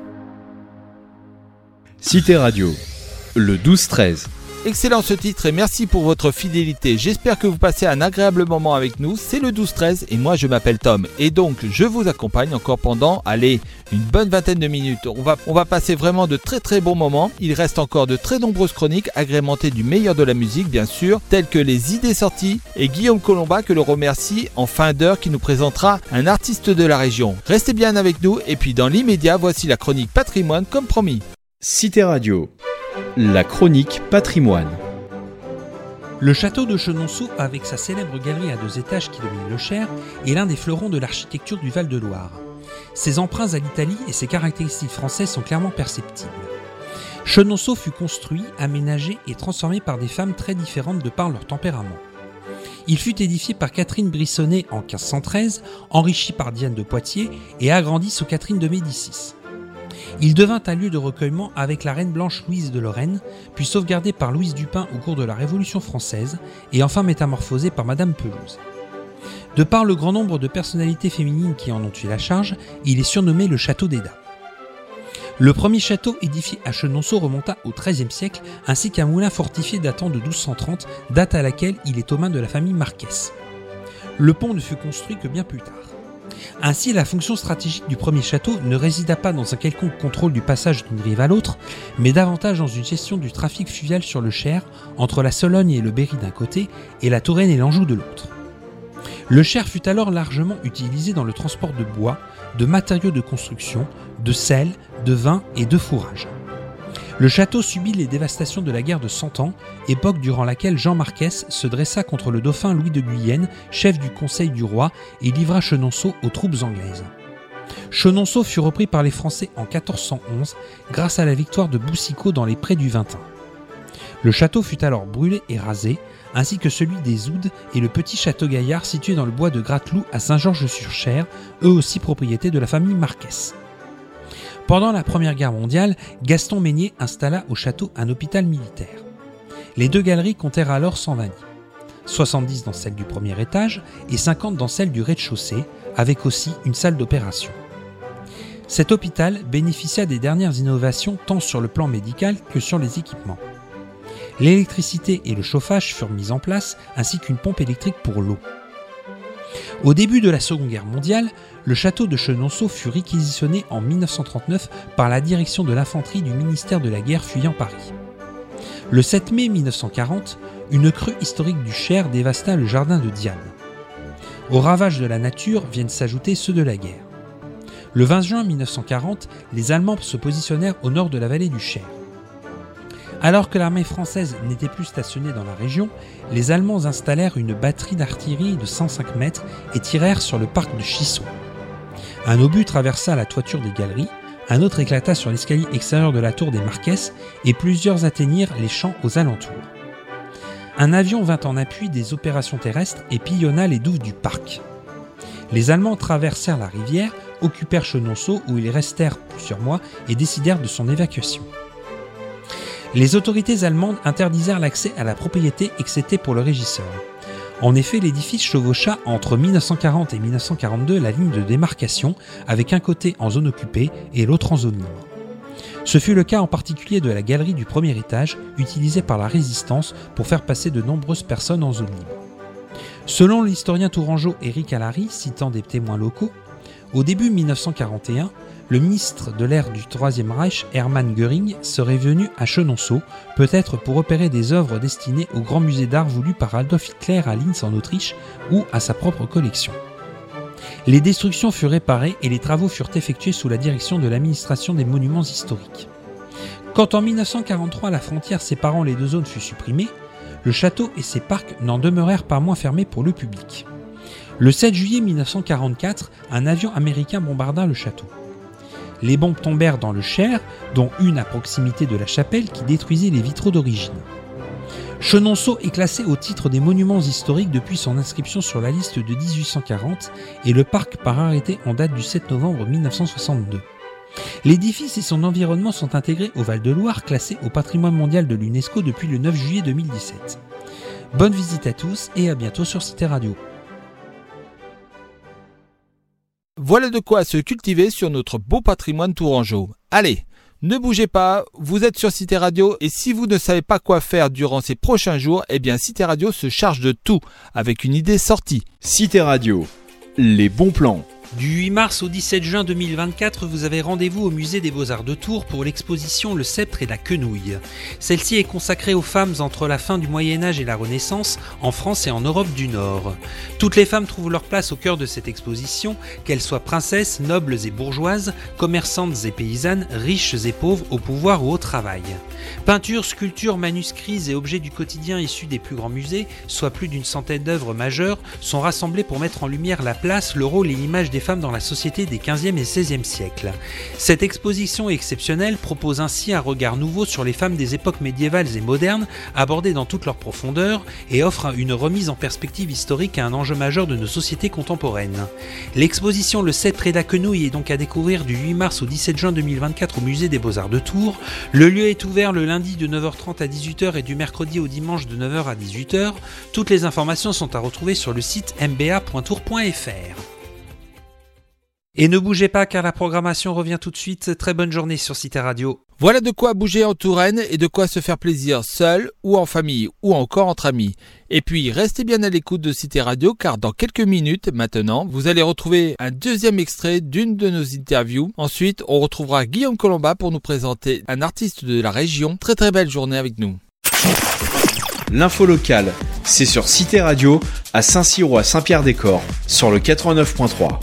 Cité Radio, le douze treize. Excellent ce titre et merci pour votre fidélité. J'espère que vous passez un agréable moment avec nous. C'est le douze treize et moi je m'appelle Tom. Et donc je vous accompagne encore pendant, allez, une bonne vingtaine de minutes. On va, on va passer vraiment de très très bons moments. Il reste encore de très nombreuses chroniques agrémentées du meilleur de la musique bien sûr, telles que les idées sorties et Guillaume Colomba que l'on remercie en fin d'heure qui nous présentera un artiste de la région. Restez bien avec nous et puis dans l'immédiat, voici la chronique patrimoine comme promis. Cité Radio, la chronique patrimoine. Le château de Chenonceau, avec sa célèbre galerie à deux étages qui domine le Cher, est l'un des fleurons de l'architecture du Val-de-Loire. Ses emprunts à l'Italie et ses caractéristiques françaises sont clairement perceptibles. Chenonceau fut construit, aménagé et transformé par des femmes très différentes de par leur tempérament. Il fut édifié par Catherine Brissonnet en quinze cent treize, enrichi par Diane de Poitiers et agrandi sous Catherine de Médicis. Il devint un lieu de recueillement avec la reine blanche Louise de Lorraine, puis sauvegardé par Louise Dupin au cours de la Révolution française, et enfin métamorphosé par Madame Pelouse. De par le grand nombre de personnalités féminines qui en ont eu la charge, il est surnommé le château d'Eda. Le premier château édifié à Chenonceau remonta au treizième siècle, ainsi qu'un moulin fortifié datant de douze cent trente, date à laquelle il est aux mains de la famille Marquès. Le pont ne fut construit que bien plus tard. Ainsi, la fonction stratégique du premier château ne résida pas dans un quelconque contrôle du passage d'une rive à l'autre, mais davantage dans une gestion du trafic fluvial sur le Cher, entre la Sologne et le Berry d'un côté, et la Touraine et l'Anjou de l'autre. Le Cher fut alors largement utilisé dans le transport de bois, de matériaux de construction, de sel, de vin et de fourrage. Le château subit les dévastations de la guerre de Cent Ans, époque durant laquelle Jean Marquès se dressa contre le dauphin Louis de Guyenne, chef du conseil du roi, et livra Chenonceau aux troupes anglaises. Chenonceau fut repris par les Français en quatorze cent onze grâce à la victoire de Boucicaut dans les prés du Ventin. Le château fut alors brûlé et rasé, ainsi que celui des Oudes et le petit château Gaillard situé dans le bois de Grateloux à Saint-Georges-sur-Cher, eux aussi propriété de la famille Marquès. Pendant la Première Guerre mondiale, Gaston Meignier installa au château un hôpital militaire. Les deux galeries comptèrent alors cent vingt lits, soixante-dix dans celle du premier étage et cinquante dans celle du rez-de-chaussée, avec aussi une salle d'opération. Cet hôpital bénéficia des dernières innovations tant sur le plan médical que sur les équipements. L'électricité et le chauffage furent mis en place, ainsi qu'une pompe électrique pour l'eau. Au début de la Seconde Guerre mondiale, le château de Chenonceau fut réquisitionné en mille neuf cent trente-neuf par la direction de l'infanterie du ministère de la Guerre fuyant Paris. Le sept mai mille neuf cent quarante, une crue historique du Cher dévasta le jardin de Diane. Aux ravages de la nature viennent s'ajouter ceux de la guerre. Le vingt juin mille neuf cent quarante, les Allemands se positionnèrent au nord de la vallée du Cher. Alors que l'armée française n'était plus stationnée dans la région, les Allemands installèrent une batterie d'artillerie de cent cinq mètres et tirèrent sur le parc de Chissot. Un obus traversa la toiture des galeries, un autre éclata sur l'escalier extérieur de la tour des Marquès et plusieurs atteignirent les champs aux alentours. Un avion vint en appui des opérations terrestres et pillonna les douves du parc. Les Allemands traversèrent la rivière, occupèrent Chenonceau où ils restèrent plusieurs mois et décidèrent de son évacuation. Les autorités allemandes interdisèrent l'accès à la propriété excepté pour le régisseur. En effet, l'édifice chevaucha entre mille neuf cent quarante et mille neuf cent quarante-deux la ligne de démarcation, avec un côté en zone occupée et l'autre en zone libre. Ce fut le cas en particulier de la galerie du premier étage, utilisée par la Résistance pour faire passer de nombreuses personnes en zone libre. Selon l'historien tourangeau Éric Allary, citant des témoins locaux, au début mille neuf cent quarante et un, le ministre de l'ère du Troisième Reich, Hermann Göring, serait venu à Chenonceau, peut-être pour opérer des œuvres destinées au grand musée d'art voulu par Adolf Hitler à Linz en Autriche ou à sa propre collection. Les destructions furent réparées et les travaux furent effectués sous la direction de l'administration des monuments historiques. Quand en mille neuf cent quarante-trois la frontière séparant les deux zones fut supprimée, le château et ses parcs n'en demeurèrent pas moins fermés pour le public. Le sept juillet mille neuf cent quarante-quatre, un avion américain bombarda le château. Les bombes tombèrent dans le Cher, dont une à proximité de la chapelle qui détruisit les vitraux d'origine. Chenonceau est classé au titre des monuments historiques depuis son inscription sur la liste de dix-huit cent quarante et le parc par arrêté en date du sept novembre mille neuf cent soixante-deux. L'édifice et son environnement sont intégrés au Val-de-Loire, classé au patrimoine mondial de l'UNESCO depuis le neuf juillet deux mille dix-sept. Bonne visite à tous et à bientôt sur Cité Radio. Voilà de quoi se cultiver sur notre beau patrimoine tourangeau. Allez, ne bougez pas, vous êtes sur Cité Radio et si vous ne savez pas quoi faire durant ces prochains jours, eh bien Cité Radio se charge de tout avec une idée sortie. Cité Radio, les bons plans. Du huit mars au dix-sept juin deux mille vingt-quatre, vous avez rendez-vous au musée des Beaux-Arts de Tours pour l'exposition Le Sceptre et la Quenouille. Celle-ci est consacrée aux femmes entre la fin du Moyen-Âge et la Renaissance, en France et en Europe du Nord. Toutes les femmes trouvent leur place au cœur de cette exposition, qu'elles soient princesses, nobles et bourgeoises, commerçantes et paysannes, riches et pauvres, au pouvoir ou au travail. Peintures, sculptures, manuscrits et objets du quotidien issus des plus grands musées, soit plus d'une centaine d'œuvres majeures, sont rassemblés pour mettre en lumière la place, le rôle et l'image des femmes dans la société des quinzième et seizième siècles. Cette exposition exceptionnelle propose ainsi un regard nouveau sur les femmes des époques médiévales et modernes, abordées dans toute leur profondeur, et offre une remise en perspective historique à un enjeu majeur de nos sociétés contemporaines. L'exposition Le Sceptre et la Quenouille est donc à découvrir du huit mars au dix-sept juin deux mille vingt-quatre au musée des Beaux-Arts de Tours. Le lieu est ouvert le lundi de neuf heures trente à dix-huit heures et du mercredi au dimanche de neuf heures à dix-huit heures. Toutes les informations sont à retrouver sur le site m b a point tours point f r. Et ne bougez pas car la programmation revient tout de suite. Très bonne journée sur Cité Radio. Voilà de quoi bouger en Touraine et de quoi se faire plaisir seul ou en famille ou encore entre amis. Et puis restez bien à l'écoute de Cité Radio car dans quelques minutes maintenant, vous allez retrouver un deuxième extrait d'une de nos interviews. Ensuite, on retrouvera Guillaume Colomba pour nous présenter un artiste de la région. Très très belle journée avec nous. L'info locale, c'est sur Cité Radio, à Saint-Cyr ou à Saint-Pierre-des-Corps, sur le quatre-vingt-neuf point trois.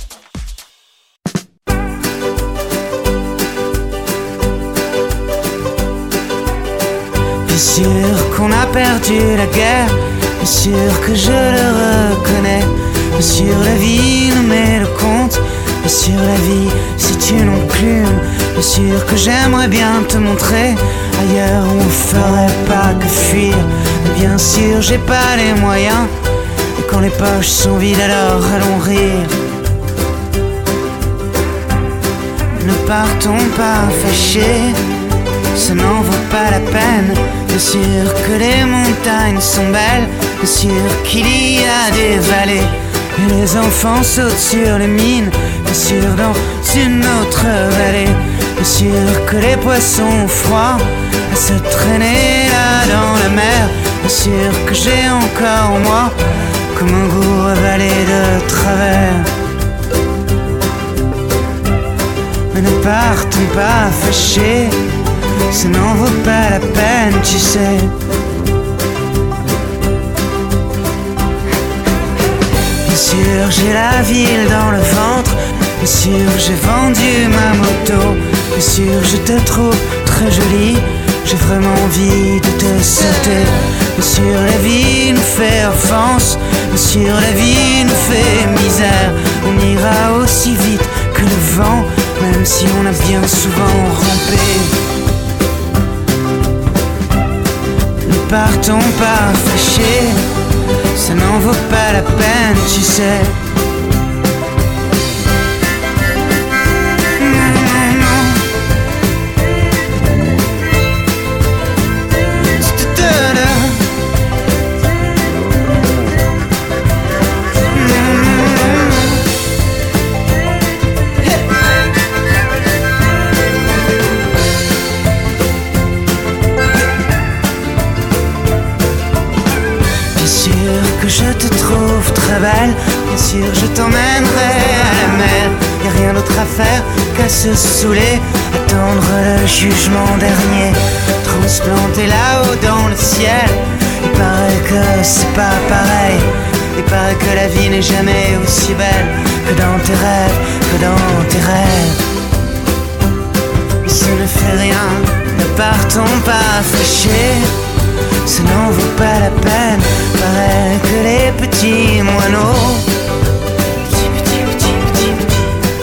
Bien sûr qu'on a perdu la guerre, bien sûr que je le reconnais. Bien sûr la vie nous met le compte, bien sûr la vie si tu non plus. Bien sûr que j'aimerais bien te montrer ailleurs où on ferait pas que fuir. Mais bien sûr j'ai pas les moyens, et quand les poches sont vides alors allons rire. Ne partons pas fâchés, ça n'en vaut pas la peine. Bien sûr que les montagnes sont belles, bien sûr qu'il y a des vallées, et les enfants sautent sur les mines, bien sûr dans une autre vallée. Bien sûr que les poissons ont froid à se traîner là dans la mer. Bien sûr que j'ai encore en moi comme un goût avalé de travers. Mais ne partons pas fâchés, ça n'en vaut pas la peine, tu sais. Bien sûr j'ai la ville dans le ventre, bien sûr j'ai vendu ma moto, bien sûr je te trouve très jolie, j'ai vraiment envie de te sauter. Bien sûr la vie nous fait offense, bien sûr la vie nous fait misère. On ira aussi vite que le vent, même si on a bien souvent rampé. Ne partons pas fâchés, ça n'en vaut pas la peine, tu sais. Je te trouve très belle, bien sûr je t'emmènerai à la mer. Y'a rien d'autre à faire qu'à se saouler, attendre le jugement dernier, transplanté là-haut dans le ciel. Il paraît que c'est pas pareil, il paraît que la vie n'est jamais aussi belle que dans tes rêves, que dans tes rêves. Mais ça ne fait rien, ne partons pas fâchés, ça n'en vaut pas la peine, paraît que les petits moineaux, petits, petits, petits, petits, petits.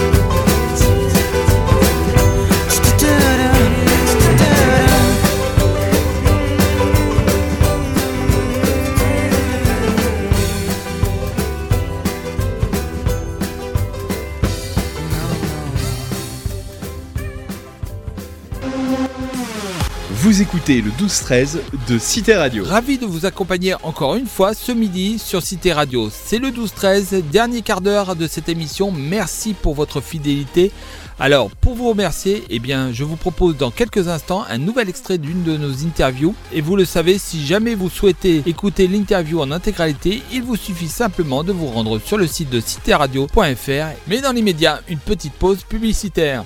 Vous écoutez le douze treize de Cité Radio. Ravi de vous accompagner encore une fois ce midi sur Cité Radio. C'est le douze treize, dernier quart d'heure de cette émission. Merci pour votre fidélité. Alors, pour vous remercier, eh bien, je vous propose dans quelques instants un nouvel extrait d'une de nos interviews. Et vous le savez, si jamais vous souhaitez écouter l'interview en intégralité, il vous suffit simplement de vous rendre sur le site de cité radio point f r. Mais dans l'immédiat, une petite pause publicitaire.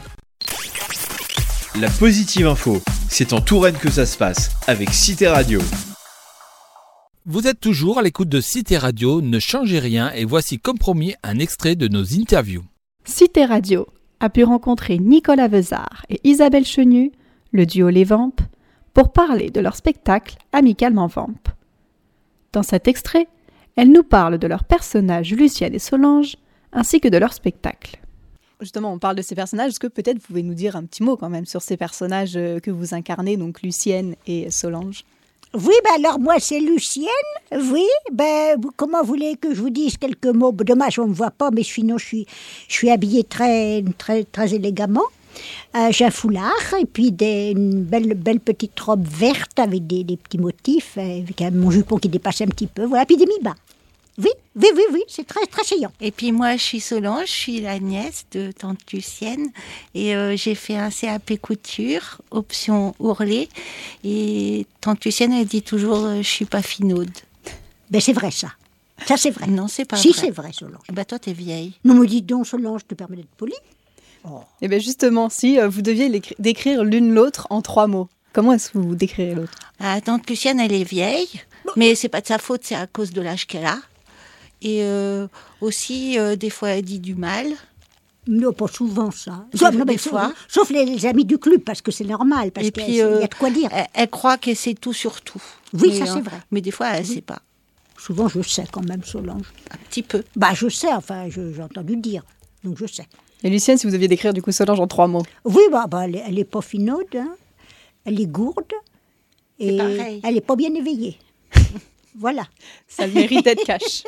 La positive info, c'est en Touraine que ça se passe, avec Cité Radio. Vous êtes toujours à l'écoute de Cité Radio, ne changez rien et voici comme promis un extrait de nos interviews. Cité Radio a pu rencontrer Nicolas Vezard et Isabelle Chenu, le duo Les Vampes, pour parler de leur spectacle Amicalement Vamp. Dans cet extrait, elles nous parlent de leurs personnages Lucienne et Solange, ainsi que de leur spectacle. Justement, on parle de ces personnages. Est-ce que peut-être vous pouvez nous dire un petit mot quand même sur ces personnages que vous incarnez, donc Lucienne et Solange? Oui, ben alors moi c'est Lucienne, oui, ben comment voulez que je vous dise quelques mots? Dommage, on ne me voit pas, mais sinon je suis, je suis habillée très, très, très élégamment. Euh, j'ai un foulard et puis des, une belle, belle petite robe verte avec des, des petits motifs, avec un, mon jupon qui dépasse un petit peu, voilà, puis des mi-bas. Oui, oui, oui, oui, c'est très, très chiant. Et puis moi, je suis Solange, je suis la nièce de tante Lucienne. Et euh, j'ai fait un C A P couture, option ourlet. Et tante Lucienne, elle dit toujours, euh, je suis pas finaude. Ben c'est vrai ça. Ça c'est vrai. Non, c'est pas si, vrai. Si, c'est vrai, Solange. Bah toi, t'es vieille. Non, me dis donc, Solange, je te permets d'être polie. Oh. Et bien justement, si euh, vous deviez décrire l'une l'autre en trois mots, comment est-ce que vous décrirez l'autre? Ah, tante Lucienne, elle est vieille. Mais c'est pas de sa faute, c'est à cause de l'âge qu'elle a. Et euh, aussi, euh, des fois, elle dit du mal. Non, pas souvent ça. Des, Sauf, non, des mais fois. Sauf, sauf les, les amis du club, parce que c'est normal, parce Et qu'il puis, y a euh, de quoi dire. Elle, elle croit qu'elle sait tout sur tout. Oui, mais, ça c'est euh, vrai. Mais des fois, elle ne Oui. sait pas. Souvent, je sais quand même, Solange. Un petit peu. Bah, je sais, enfin, je- j'ai entendu dire, donc je sais. Et Lucienne, si vous deviez décrire du coup Solange en trois mots. Oui, bah, bah, elle, est, elle est pas finaude, hein. Elle est gourde, et pareil. elle est pas bien éveillée. Voilà. Ça le mérite d'être cash.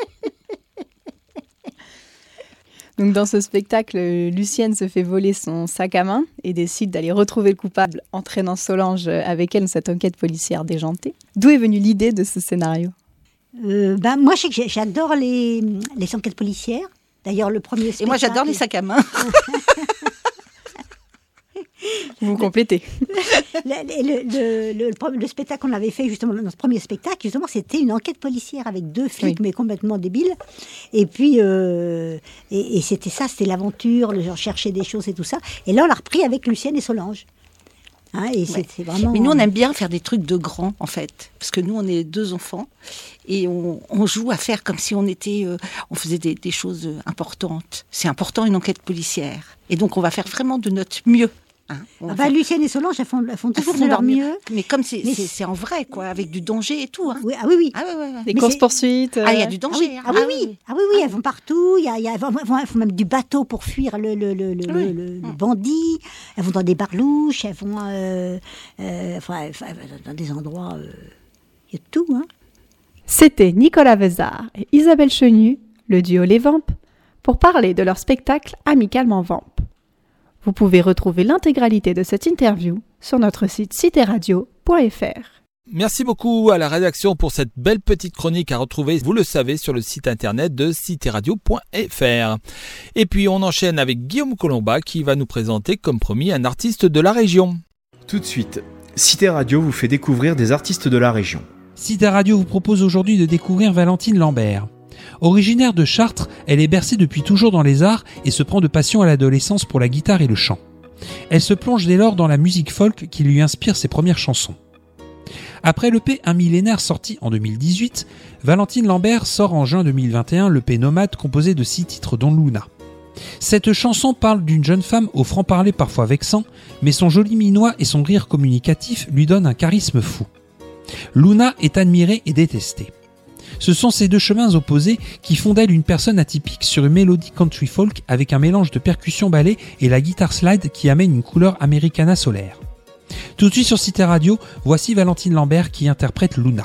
Donc dans ce spectacle, Lucienne se fait voler son sac à main et décide d'aller retrouver le coupable, entraînant Solange avec elle dans cette enquête policière déjantée. D'où est venue l'idée de ce scénario ? Euh, ben, moi, je sais que j'ai- j'adore les, les enquêtes policières. D'ailleurs, le premier spectacle... Et moi, j'adore les sacs à main. Vous complétez. le, le, le, le, le premier- le spectacle qu'on avait fait justement dans ce premier spectacle, justement, c'était une enquête policière avec deux flics, Oui. mais complètement débiles. Et puis, euh, et, et c'était ça, c'était l'aventure, le genre chercher des choses et tout ça. Et là, on l'a repris avec Lucienne et Solange. Hein, et c'est Ouais. c'est vraiment. Mais nous, on aime bien faire des trucs de grands, en fait. Parce que nous, on est deux enfants. Et on, on joue à faire comme si on était. euh, on faisait des, des choses euh, importantes. C'est important, une enquête policière. Et donc, on va faire vraiment de notre mieux. Hein. On va Enfin, faire- Lucienne et Solange, elles font, elles font elles toujours font de leur mieux. Mais comme c'est Mais c'est- c'est en vrai, quoi, avec du danger et tout. Hein. Oui, ah oui, oui. Ah, ouais, ouais, ouais. Des Mais courses-poursuites. Ah, il y a euh, du Ah danger. oui, hein. ah oui, Ah, oui. Ah oui, oui, elles vont partout. Il y a, il y a- elles, vont, elles vont- elles font même du bateau pour fuir le, le, le, le, Oui. le- le- le bandit. Elles vont dans des barlouches. Elles vont euh, euh, enfin, enfin, dans des endroits. euh, Il y a de tout. Hein. C'était Nicolas Vezard et Isabelle Chenu, le duo Les Vampes, pour parler de leur spectacle Amicalement Vamp. Vous pouvez retrouver l'intégralité de cette interview sur notre site citéradio point f r. Merci beaucoup à la rédaction pour cette belle petite chronique à retrouver, vous le savez, sur le site internet de citéradio point f r. Et puis on enchaîne avec Guillaume Colomba qui va nous présenter, comme promis, un artiste de la région. Tout de suite, Cité Radio vous fait découvrir des artistes de la région. Cité Radio vous propose aujourd'hui de découvrir Valentine Lambert. Originaire de Chartres, elle est bercée depuis toujours dans les arts et se prend de passion à l'adolescence pour la guitare et le chant. Elle se plonge dès lors dans la musique folk qui lui inspire ses premières chansons. Après l'E P Un millénaire sorti en deux mille dix-huit, Valentine Lambert sort en juin deux mille vingt et un l'E P Nomade composé de six titres dont Luna. Cette chanson parle d'une jeune femme au franc-parler parfois vexant, mais son joli minois et son rire communicatif lui donnent un charisme fou. Luna est admirée et détestée. Ce sont ces deux chemins opposés qui font d'elle une personne atypique sur une mélodie country folk avec un mélange de percussion ballet et la guitare slide qui amène une couleur americana solaire. Tout de suite sur Cité Radio, voici Valentine Lambert qui interprète Luna.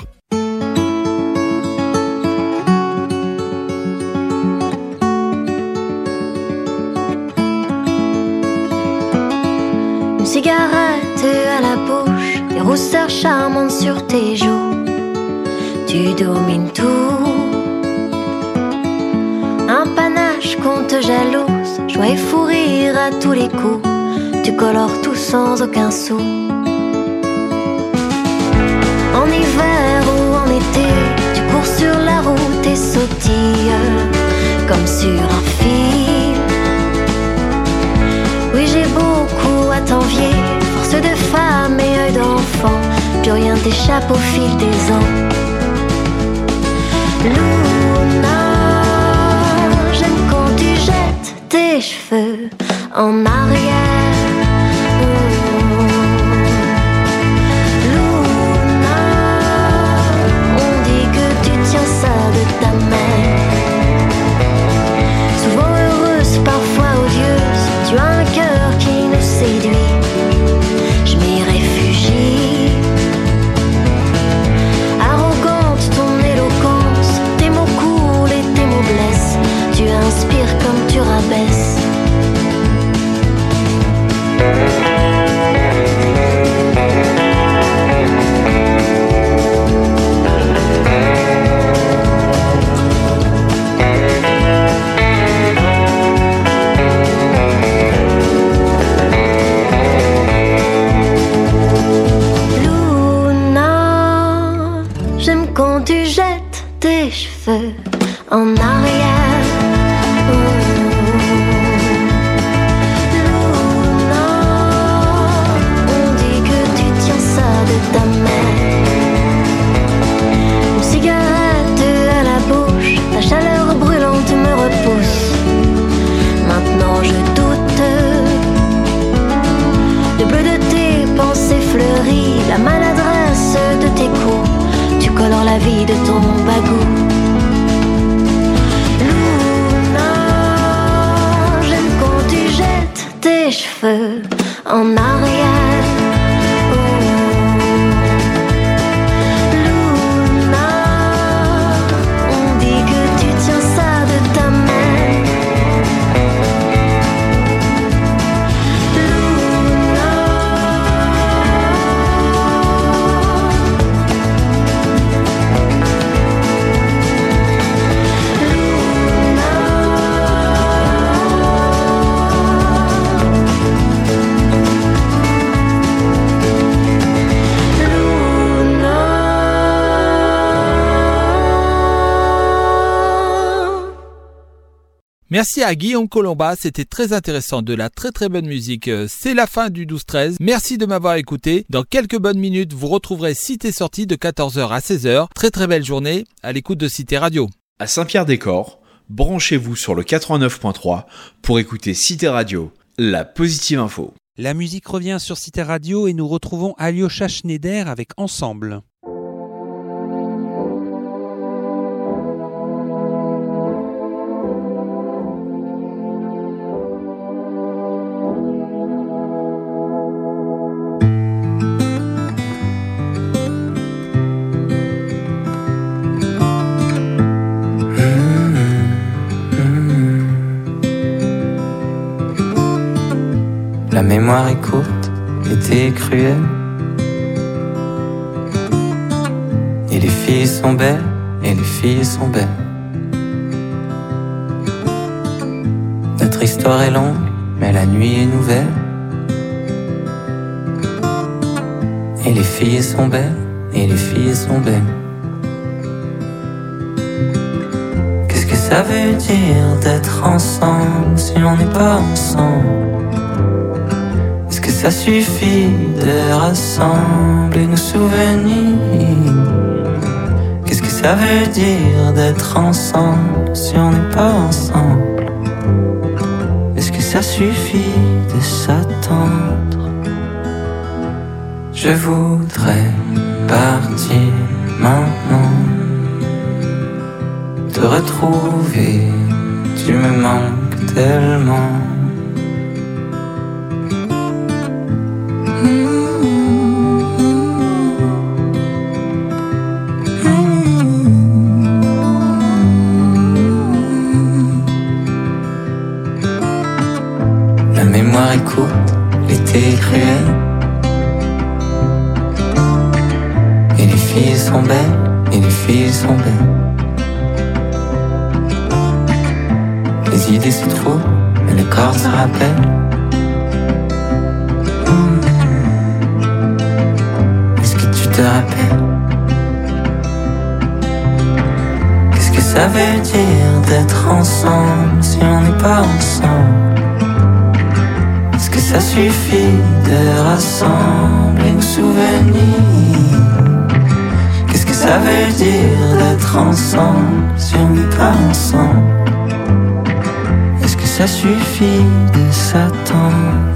Une cigarette à la bouche, des rousseurs charmantes sur tes joues. Tu domines tout. Un panache qu'on te jalouse, joie et fou rire à tous les coups. Tu colores tout sans aucun sou. En hiver ou en été, tu cours sur la route et sautilles comme sur un fil. Oui, j'ai beaucoup à t'envier, force de femme et œil d'enfant, plus rien t'échappe au fil des ans. Luna, j'aime quand tu jettes tes cheveux en arrière. Oh. Luna, on dit que tu tiens ça de ta mère. Souvent heureuse, parfois odieuse, tu as un cœur qui nous séduit. Je m'y réfugie. Arrogante ton éloquence, tes mots coulent et tes mots blessent. Tu inspires comme tu rabaisses. feu en arrière. Merci à Guillaume Colomba, c'était très intéressant, de la très très bonne musique. C'est la fin du douze treize, merci de m'avoir écouté. Dans quelques bonnes minutes, vous retrouverez Cité Sortie de quatorze heures à seize heures. Très très belle journée à l'écoute de Cité Radio. À Saint-Pierre-des-Corps, branchez-vous sur le quatre-vingt-neuf point trois pour écouter Cité Radio, la positive info. La musique revient sur Cité Radio et nous retrouvons Alyosha Schneider avec Ensemble. La mémoire est courte, l'été est cruel. Et les filles sont belles, et les filles sont belles. Notre histoire est longue, mais la nuit est nouvelle. Et les filles sont belles, et les filles sont belles. Qu'est-ce que ça veut dire d'être ensemble si on n'est pas ensemble? Est-ce que ça suffit de rassembler nos souvenirs? Qu'est-ce que ça veut dire d'être ensemble si on n'est pas ensemble? Est-ce que ça suffit de s'attendre? Je voudrais partir maintenant, te retrouver, tu me manques tellement. La mémoire est courte, l'été est cruel. Et les filles sont belles, et les filles sont belles. Les idées se trouvent, mais le corps se rappelle. Est-ce que tu te rappelles? Qu'est-ce que ça veut dire d'être ensemble si on n'est pas ensemble? Est-ce que ça suffit de rassembler nos souvenirs? Qu'est-ce que ça veut dire d'être ensemble si on n'est pas ensemble? Est-ce que ça suffit de s'attendre?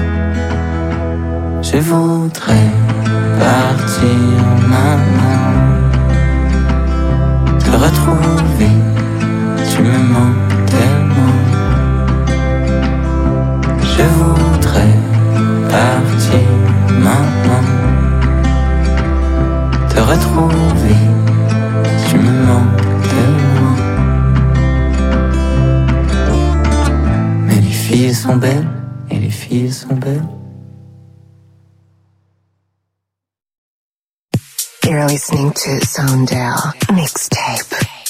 Je voudrais partir maintenant, te retrouver, tu me manques tellement. Je voudrais partir maintenant, te retrouver, tu me manques tellement. Mais les filles sont belles, et les filles sont belles. You're listening to Soundel Mixtape.